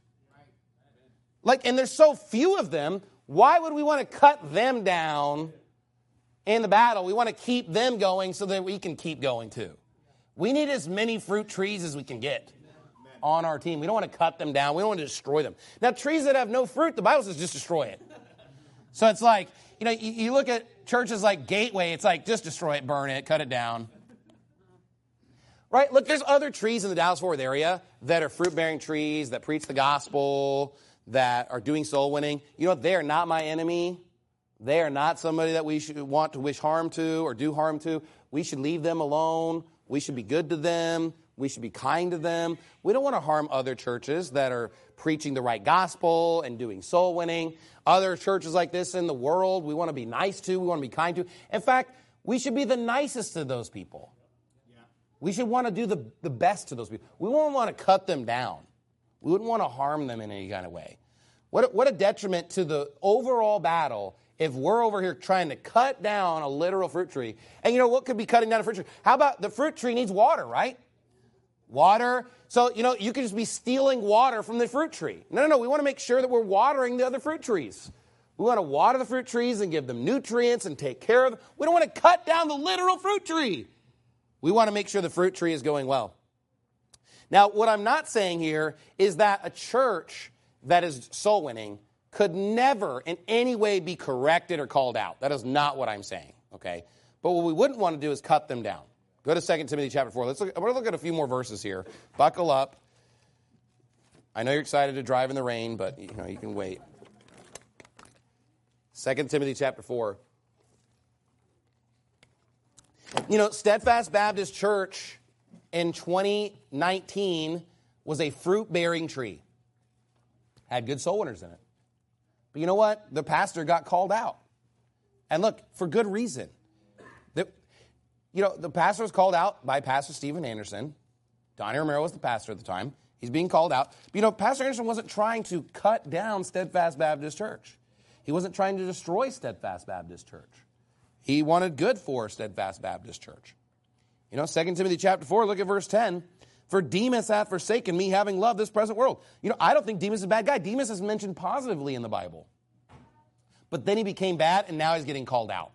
Like, and there's so few of them, why would we want to cut them down in the battle? We want to keep them going so that we can keep going too. We need as many fruit trees as we can get on our team. We don't want to cut them down. We don't want to destroy them. Now, trees that have no fruit, the Bible says just destroy it. So it's like, you know, you, you look at churches like Gateway, it's like just destroy it, burn it, cut it down. Right? Look, there's other trees in the Dallas-Fort Worth area that are fruit-bearing trees, that preach the gospel, that are doing soul winning. You know what? They are not my enemy. They are not somebody that we should want to wish harm to or do harm to. We should leave them alone. We should be good to them. We should be kind to them. We don't want to harm other churches that are preaching the right gospel and doing soul winning. Other churches like this in the world, we want to be nice to. We want to be kind to. In fact, we should be the nicest to those people. We should want to do the, the best to those people. We wouldn't want to cut them down. We wouldn't want to harm them in any kind of way. What a, what a detriment to the overall battle if we're over here trying to cut down a literal fruit tree. And you know what could be cutting down a fruit tree? How about the fruit tree needs water, right? Water. So, you know, you could just be stealing water from the fruit tree. No, no, no. We want to make sure that we're watering the other fruit trees. We want to water the fruit trees and give them nutrients and take care of them. We don't want to cut down the literal fruit tree. We want to make sure the fruit tree is going well. Now, what I'm not saying here is that a church that is soul winning could never in any way be corrected or called out. That is not what I'm saying, okay? But what we wouldn't want to do is cut them down. Go to Second Timothy chapter four. Let's look, we're going to look at a few more verses here. Buckle up. I know you're excited to drive in the rain, but you know, you can wait. Second Timothy chapter four. You know, Steadfast Baptist Church in twenty nineteen was a fruit-bearing tree. Had good soul winners in it. But you know what? The pastor got called out. And look, for good reason. The, you know, the pastor was called out by Pastor Steven Anderson. Donnie Romero was the pastor at the time. He's being called out. But, you know, Pastor Anderson wasn't trying to cut down Steadfast Baptist Church. He wasn't trying to destroy Steadfast Baptist Church. He wanted good for Steadfast Baptist Church. You know, Second Timothy chapter four, look at verse ten. For Demas hath forsaken me, having loved this present world. You know, I don't think Demas is a bad guy. Demas is mentioned positively in the Bible. But then he became bad, and now he's getting called out.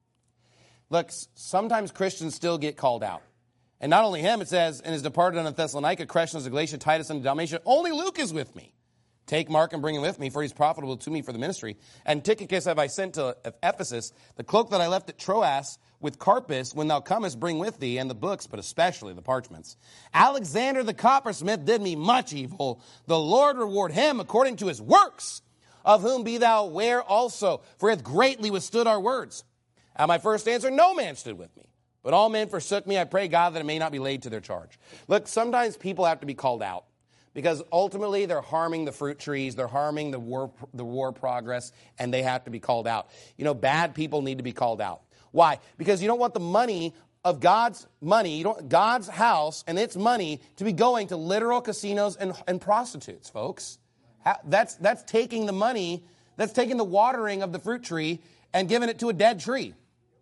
Look, sometimes Christians still get called out. And not only him, it says, and is departed unto Thessalonica, Crescens, Galatia, Titus, and Dalmatia. Only Luke is with me. Take Mark and bring him with me, for he's profitable to me for the ministry. And Tychicus have I sent to Ephesus. The cloak that I left at Troas with Carpus, when thou comest, bring with thee, and the books, but especially the parchments. Alexander the coppersmith did me much evil. The Lord reward him according to his works, of whom be thou aware also, for he hath greatly withstood our words. At my first answer, no man stood with me. But all men forsook me. I pray God that it may not be laid to their charge. Look, sometimes people have to be called out. Because ultimately they're harming the fruit trees, they're harming the war, the war progress, and they have to be called out. You know, bad people need to be called out. Why? Because you don't want the money of God's money, you don't God's house and its money to be going to literal casinos and, and prostitutes, folks. That's that's taking the money, that's taking the watering of the fruit tree and giving it to a dead tree.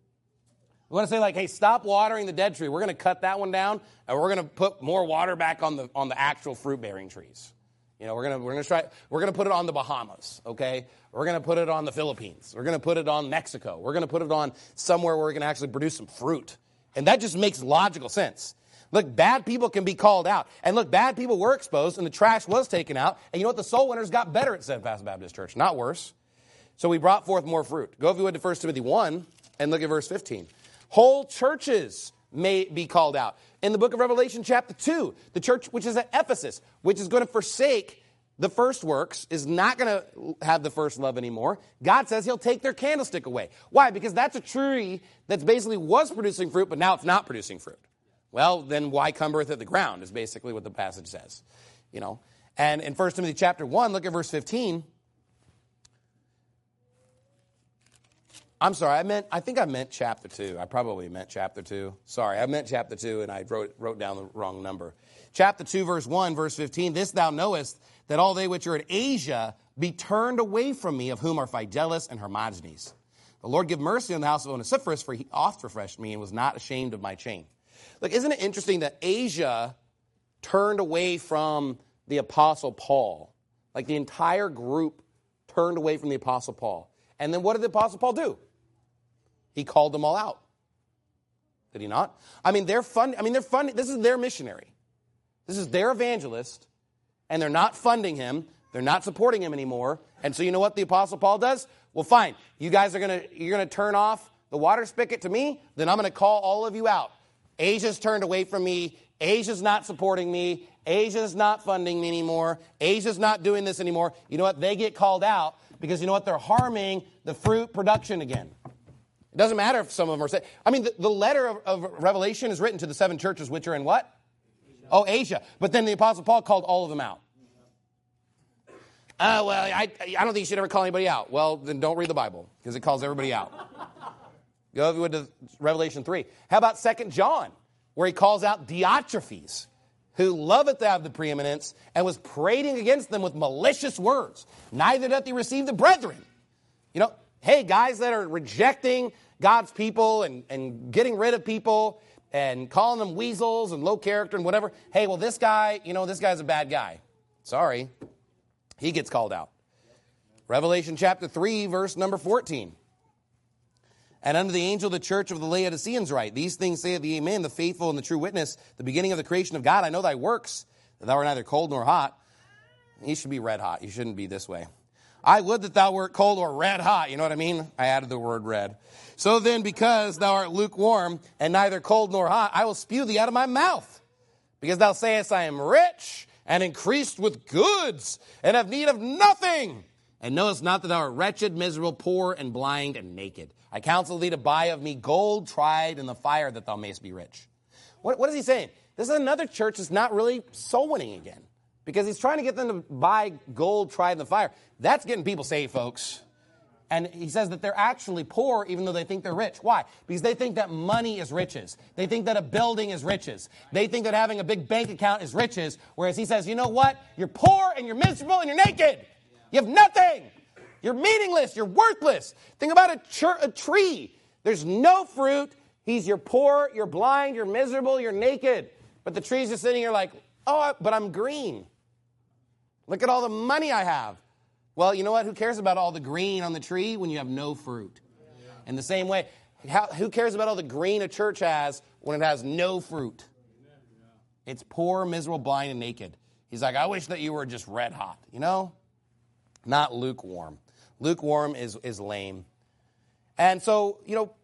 We want to say like, hey, stop watering the dead tree. We're going to cut that one down, and we're going to put more water back on the on the actual fruit-bearing trees. You know, we're going to we're going to try we're going to put it on the Bahamas, okay? We're going to put it on the Philippines. We're going to put it on Mexico. We're going to put it on somewhere where we can actually produce some fruit. And that just makes logical sense. Look, bad people can be called out. And look, bad people were exposed, and the trash was taken out. And you know what? The soul winners got better at Steadfast Baptist Church, not worse. So we brought forth more fruit. Go if you would to First Timothy one and look at verse fifteen. Whole churches may be called out. In the book of Revelation chapter two, the church which is at Ephesus, which is going to forsake the first works, is not going to have the first love anymore. God says he'll take their candlestick away. Why? Because that's a tree that basically was producing fruit, but now it's not producing fruit. Well, then why cumbereth it the ground is basically what the passage says. You know, and in First Timothy chapter one, look at verse fifteen. I'm sorry, I meant, I think I meant chapter two. I probably meant chapter two. Sorry, I meant chapter two, and I wrote, wrote down the wrong number. Chapter two, verse one, verse fifteen, this thou knowest, that all they which are in Asia be turned away from me, of whom are Fidelis and Hermogenes. The Lord give mercy on the house of Onesiphorus, for he oft refreshed me, and was not ashamed of my chain. Look, isn't it interesting that Asia turned away from the Apostle Paul? Like the entire group turned away from the Apostle Paul. And then what did the Apostle Paul do? He called them all out. Did he not? I mean, they're fund, I mean, they're funding. This is their missionary. This is their evangelist, and they're not funding him. They're not supporting him anymore. And so you know what the Apostle Paul does? Well, fine. You guys are going to you're going to turn off the water spigot to me, then I'm going to call all of you out. Asia's turned away from me. Asia's not supporting me. Asia's not funding me anymore. Asia's not doing this anymore. You know what? They get called out because you know what? They're harming the fruit production again. It doesn't matter if some of them are saying, I mean, the, the letter of, of Revelation is written to the seven churches which are in what? Oh, Asia. But then the Apostle Paul called all of them out. Oh, uh, well, I, I don't think you should ever call anybody out. Well, then don't read the Bible because it calls everybody out. Go to Revelation three. How about Second John, where he calls out Diotrephes, who loveth to have the preeminence and was prating against them with malicious words. Neither doth he receive the brethren. You know, hey, guys that are rejecting God's people and, and getting rid of people and calling them weasels and low character and whatever. Hey, well, this guy, you know, this guy's a bad guy. Sorry. He gets called out. Revelation chapter three, verse number fourteen. And unto the angel of the church of the Laodiceans write, these things saith the Amen, the faithful and the true witness, the beginning of the creation of God. I know thy works, that thou art neither cold nor hot. You should be red hot. You shouldn't be this way. I would that thou wert cold or red hot. You know what I mean? I added the word red. So then, because thou art lukewarm and neither cold nor hot, I will spew thee out of my mouth. Because thou sayest, I am rich and increased with goods, and have need of nothing. And knowest not that thou art wretched, miserable, poor, and blind, and naked. I counsel thee to buy of me gold tried in the fire, that thou mayest be rich. What, what is he saying? This is another church that's not really soul winning again. Because he's trying to get them to buy gold tried in the fire. That's getting people saved, folks. And he says that they're actually poor even though they think they're rich. Why? Because they think that money is riches. They think that a building is riches. They think that having a big bank account is riches. Whereas he says, you know what? You're poor and you're miserable and you're naked. You have nothing. You're meaningless. You're worthless. Think about a, tr- a tree. There's no fruit. He's you're poor, you're blind, you're miserable, you're naked. But the tree's just sitting here like, oh, but I'm green. Look at all the money I have. Well, you know what? Who cares about all the green on the tree when you have no fruit? In the same way, how, who cares about all the green a church has when it has no fruit? It's poor, miserable, blind, and naked. He's like, I wish that you were just red hot, you know? Not lukewarm. Lukewarm is, is lame. And so, you know,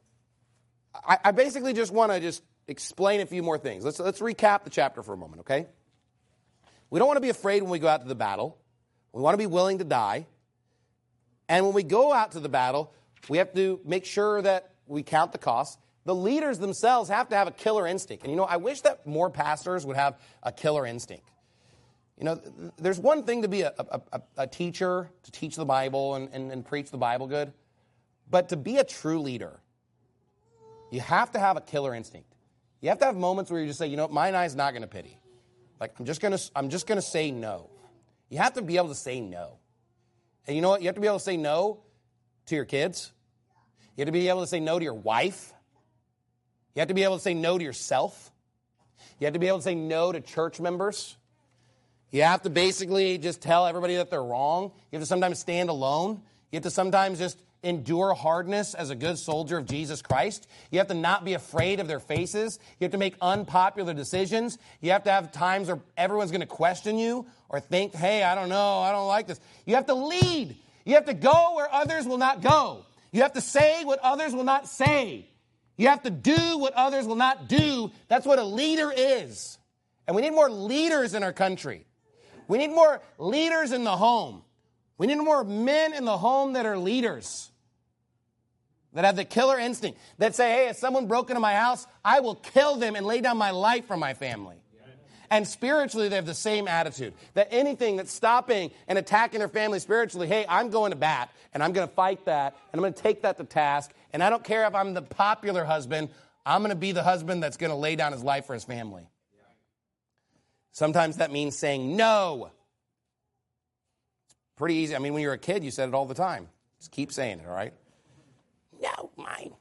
I, I basically just want to just explain a few more things. Let's, let's recap the chapter for a moment, okay? We don't want to be afraid when we go out to the battle. We want to be willing to die. And when we go out to the battle, we have to make sure that we count the cost. The leaders themselves have to have a killer instinct. And, you know, I wish that more pastors would have a killer instinct. You know, there's one thing to be a, a, a, a teacher, to teach the Bible and, and, and preach the Bible good. But to be a true leader, you have to have a killer instinct. You have to have moments where you just say, you know, mine eye's not going to pity. Like, I'm just going to I'm just going to say no. You have to be able to say no. And you know what? You have to be able to say no to your kids. You have to be able to say no to your wife. You have to be able to say no to yourself. You have to be able to say no to church members. You have to basically just tell everybody that they're wrong. You have to sometimes stand alone. You have to sometimes just endure hardness as a good soldier of Jesus Christ. You have to not be afraid of their faces. You have to make unpopular decisions. You have to have times where everyone's going to question you or think, hey, I don't know, I don't like this. You have to lead. You have to go where others will not go. You have to say what others will not say. You have to do what others will not do. That's what a leader is. And we need more leaders in our country. We need more leaders in the home. We need more men in the home that are leaders, that have the killer instinct, that say, hey, if someone broke into my house, I will kill them and lay down my life for my family. And spiritually, they have the same attitude, that anything that's stopping and attacking their family spiritually, hey, I'm going to bat, and I'm going to fight that, and I'm going to take that to task, and I don't care if I'm the popular husband, I'm going to be the husband that's going to lay down his life for his family. Sometimes that means saying no. Pretty easy. I mean, when you're a kid, you said it all the time. Just keep saying it, all right? No, mine.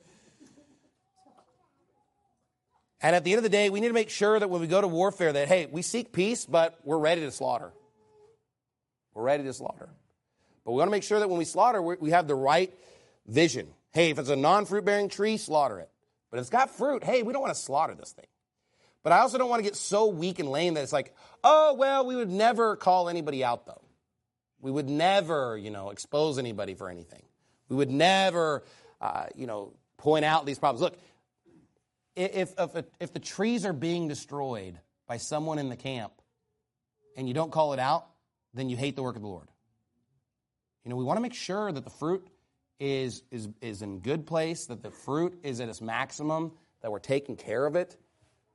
And at the end of the day, we need to make sure that when we go to warfare that, hey, we seek peace, but we're ready to slaughter. We're ready to slaughter. But we want to make sure that when we slaughter, we have the right vision. Hey, if it's a non-fruit-bearing tree, slaughter it. But if it's got fruit, hey, we don't want to slaughter this thing. But I also don't want to get so weak and lame that it's like, oh, well, we would never call anybody out, though. We would never, you know, expose anybody for anything. We would never, uh, you know, point out these problems. Look, if, if, if the trees are being destroyed by someone in the camp and you don't call it out, then you hate the work of the Lord. You know, we want to make sure that the fruit is, is, is in good place, that the fruit is at its maximum, that we're taking care of it.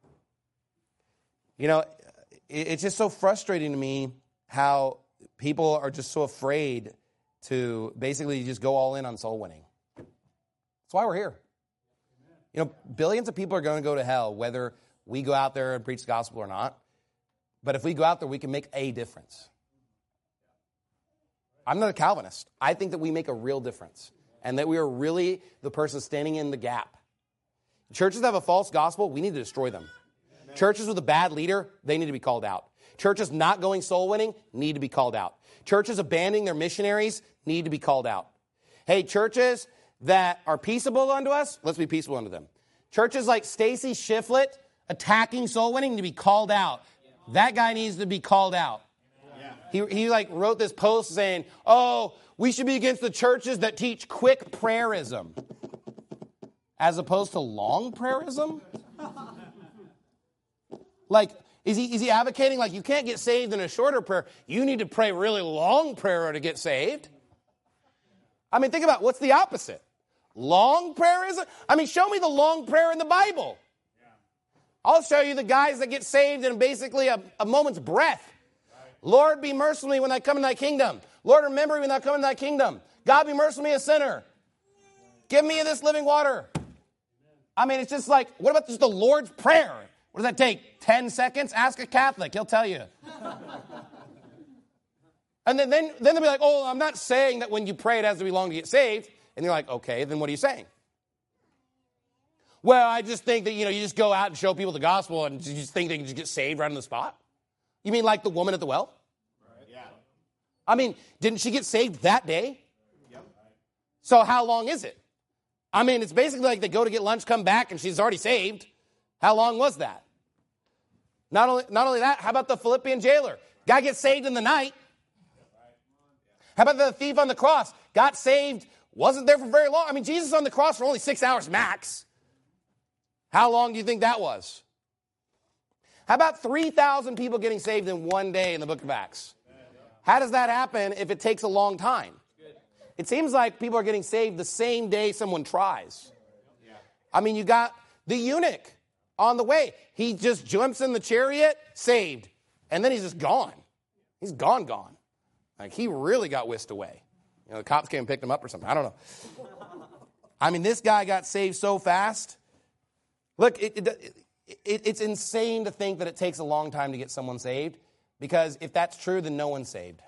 You know, it, it's just so frustrating to me how people are just so afraid to basically just go all in on soul winning. That's why we're here. You know, billions of people are going to go to hell whether we go out there and preach the gospel or not. But if we go out there, we can make a difference. I'm not a Calvinist. I think that we make a real difference and that we are really the person standing in the gap. Churches that have a false gospel, we need to destroy them. Amen. Churches with a bad leader, they need to be called out. Churches not going soul winning need to be called out. Churches abandoning their missionaries need to be called out. Hey, churches that are peaceable unto us, let's be peaceable unto them. Churches like Stacy Shiflett attacking soul winning need to be called out. That guy needs to be called out. He, he like wrote this post saying, oh, we should be against the churches that teach quick prayerism as opposed to long prayerism. Like, is he, is he advocating like you can't get saved in a shorter prayer? You need to pray really long prayer to get saved. I mean, think about what's the opposite. Long prayerism? I mean, show me the long prayer in the Bible. I'll show you the guys that get saved in basically a, a moment's breath. Lord, be merciful to me when I come into thy kingdom. Lord, remember me when I come into thy kingdom. God, be merciful to me, a sinner. Give me this living water. I mean, it's just like, what about just the Lord's Prayer? What does that take? Ten seconds? Ask a Catholic. He'll tell you. And then, then, then they'll be like, oh, I'm not saying that when you pray it has to be long to get saved. And you're like, okay, then what are you saying? Well, I just think that, you know, you just go out and show people the gospel and you just think they can just get saved right on the spot. You mean like the woman at the well? Right. Yeah. I mean, didn't she get saved that day? Yep. So how long is it? I mean, it's basically like they go to get lunch, come back, and she's already saved. How long was that? Not only, not only that, how about the Philippian jailer? Guy gets saved in the night. How about the thief on the cross? Got saved, wasn't there for very long. I mean, Jesus on the cross for only six hours max. How long do you think that was? How about three thousand people getting saved in one day in the book of Acts? How does that happen if it takes a long time? It seems like people are getting saved the same day someone tries. I mean, you got the eunuch on the way. He just jumps in the chariot, saved. And then he's just gone. He's gone, gone. Like, he really got whisked away. You know, the cops came and picked him up or something. I don't know. I mean, this guy got saved so fast. Look, it, it, it, it's insane to think that it takes a long time to get someone saved, because if that's true, then no one's saved.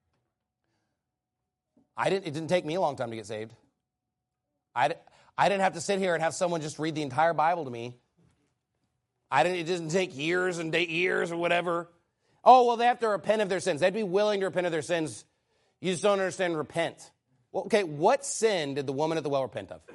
I didn't. It didn't take me a long time to get saved. I, I didn't have to sit here and have someone just read the entire Bible to me. I didn't. It didn't take years and years or whatever. Oh, well, they have to repent of their sins. They'd be willing to repent of their sins. You just don't understand repent. Well, okay, what sin did the woman at the well repent of?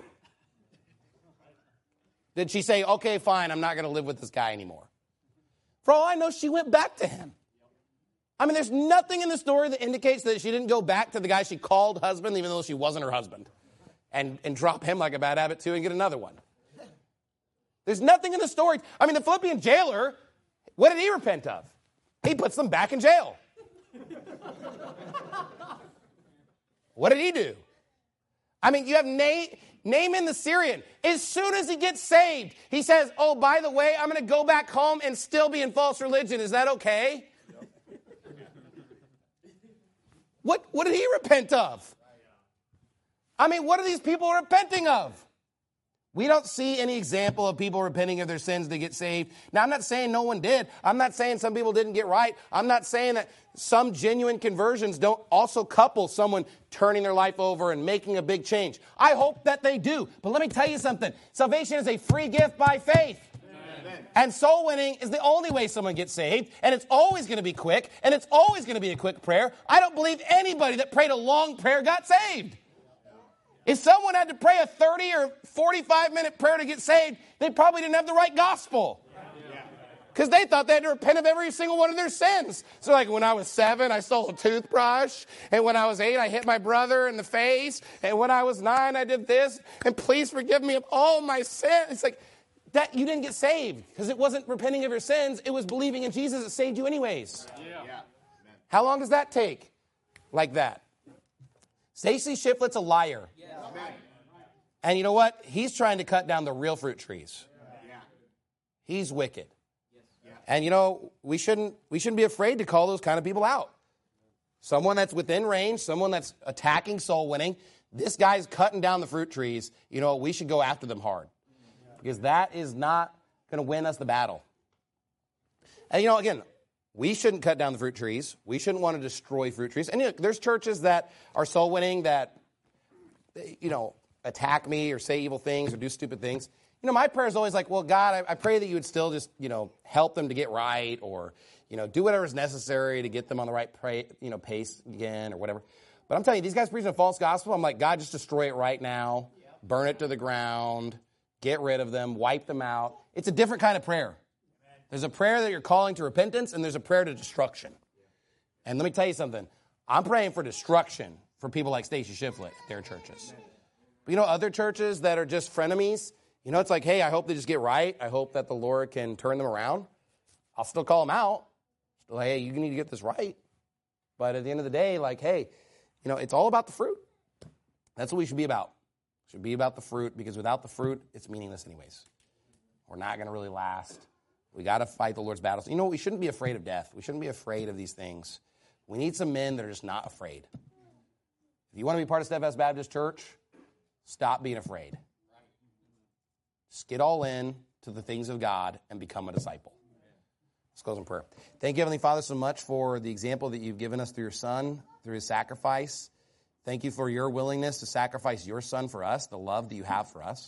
Did she say, okay, fine, I'm not going to live with this guy anymore? For all I know, she went back to him. I mean, there's nothing in the story that indicates that she didn't go back to the guy she called husband, even though she wasn't her husband, and, and drop him like a bad habit too and get another one. There's nothing in the story. I mean, the Philippian jailer, what did he repent of? He puts them back in jail. What did he do? I mean, you have Na- Naaman the Syrian. As soon as he gets saved, he says, oh, by the way, I'm going to go back home and still be in false religion. Is that okay? What, what did he repent of? I mean, what are these people repenting of? We don't see any example of people repenting of their sins to get saved. Now, I'm not saying no one did. I'm not saying some people didn't get right. I'm not saying that some genuine conversions don't also couple someone turning their life over and making a big change. I hope that they do. But let me tell you something. Salvation is a free gift by faith. Amen. And soul winning is the only way someone gets saved. And it's always going to be quick. And it's always going to be a quick prayer. I don't believe anybody that prayed a long prayer got saved. If someone had to pray a thirty or forty-five minute prayer to get saved, they probably didn't have the right gospel. Because they thought they had to repent of every single one of their sins. So like when I was seven, I stole a toothbrush. And when I was eight, I hit my brother in the face. And when I was nine, I did this. And please forgive me of all my sins. It's like, that you didn't get saved because it wasn't repenting of your sins. It was believing in Jesus that saved you anyways. Yeah. How long does that take? Like that. Stacy Shiflett's a liar. Yeah. And you know what? He's trying to cut down the real fruit trees. Yeah. He's wicked. Yeah. And you know, we shouldn't we shouldn't be afraid to call those kind of people out. Someone that's within range, someone that's attacking soul winning. This guy's cutting down the fruit trees. You know, we should go after them hard. Because that is not going to win us the battle. And you know, again, we shouldn't cut down the fruit trees. We shouldn't want to destroy fruit trees. And you know, there's churches that are soul winning that, you know, attack me or say evil things or do stupid things. You know, my prayer is always like, well, God, I, I pray that you would still just, you know, help them to get right or, you know, do whatever is necessary to get them on the right, pray, you know, pace again or whatever. But I'm telling you, these guys preaching a false gospel. I'm like, God, just destroy it right now. Yep. Burn it to the ground. Get rid of them. Wipe them out. It's a different kind of prayer. There's a prayer that you're calling to repentance, and there's a prayer to destruction. And let me tell you something. I'm praying for destruction for people like Stacy Shiflett at their churches. But you know, other churches that are just frenemies, you know, it's like, hey, I hope they just get right. I hope that the Lord can turn them around. I'll still call them out. Still, hey, you need to get this right. But at the end of the day, like, hey, you know, it's all about the fruit. That's what we should be about. It should be about the fruit, because without the fruit, it's meaningless anyways. We're not going to really last. We got to fight the Lord's battles. You know, we shouldn't be afraid of death. We shouldn't be afraid of these things. We need some men that are just not afraid. If you want to be part of Steadfast Baptist Church, stop being afraid. Just get all in to the things of God and become a disciple. Let's close in prayer. Thank you, Heavenly Father, so much for the example that you've given us through your Son, through his sacrifice. Thank you for your willingness to sacrifice your Son for us, the love that you have for us.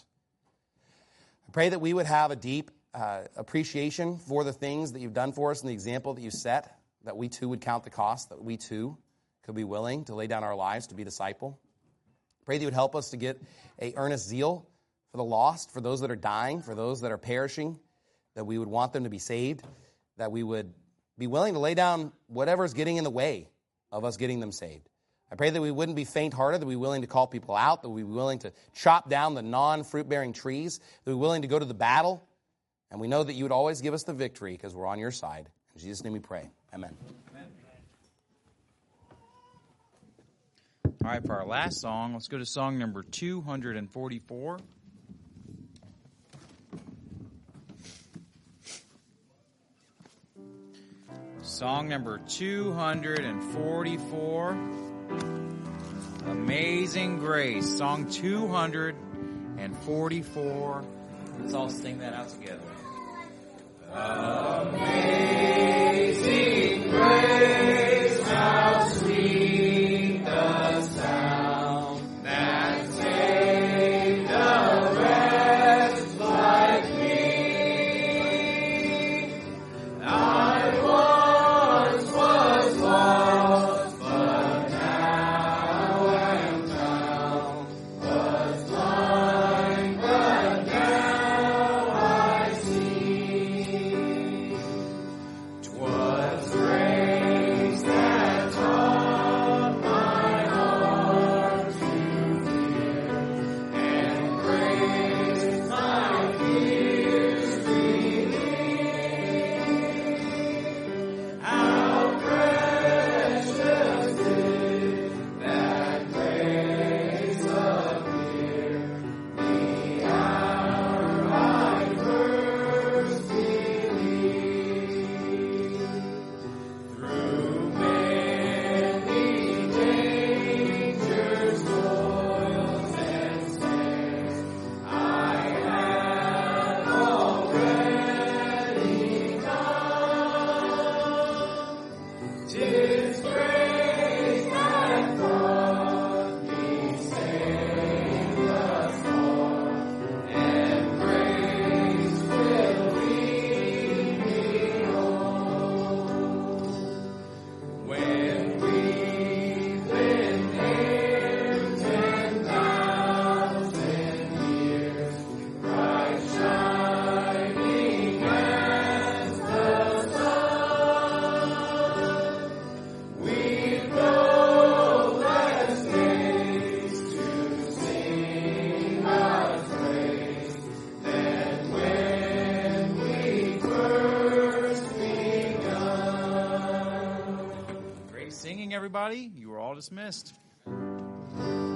I pray that we would have a deep uh, appreciation for the things that you've done for us and the example that you set, that we too would count the cost, that we too could be willing to lay down our lives to be a disciple. Pray that you would help us to get a earnest zeal for the lost, for those that are dying, for those that are perishing, that we would want them to be saved, that we would be willing to lay down whatever's getting in the way of us getting them saved. I pray that we wouldn't be faint-hearted, that we'd be willing to call people out, that we'd be willing to chop down the non-fruit-bearing trees, that we'd be willing to go to the battle. And we know that you would always give us the victory because we're on your side. In Jesus' name we pray. Amen. Amen. All right, for our last song, let's go to song number two hundred forty-four. Song number two hundred forty-four. Amazing Grace, song two hundred forty-four. Let's all sing that out together. Amazing grace, how sweet the sound that saved a wretch like me. I once was lost, but now am found. Was blind, but now I see. 'Twas grace that taught my heart to fear, and grace my fears relieved. How precious did that grace appear, the hour I first believed. Through many dangers, toils, and snares, I had already come. 'Tis grace that brought me safe thus far, and grace will lead me home. When we've been here ten thousand years, bright shining as the sun, everybody. You are all dismissed.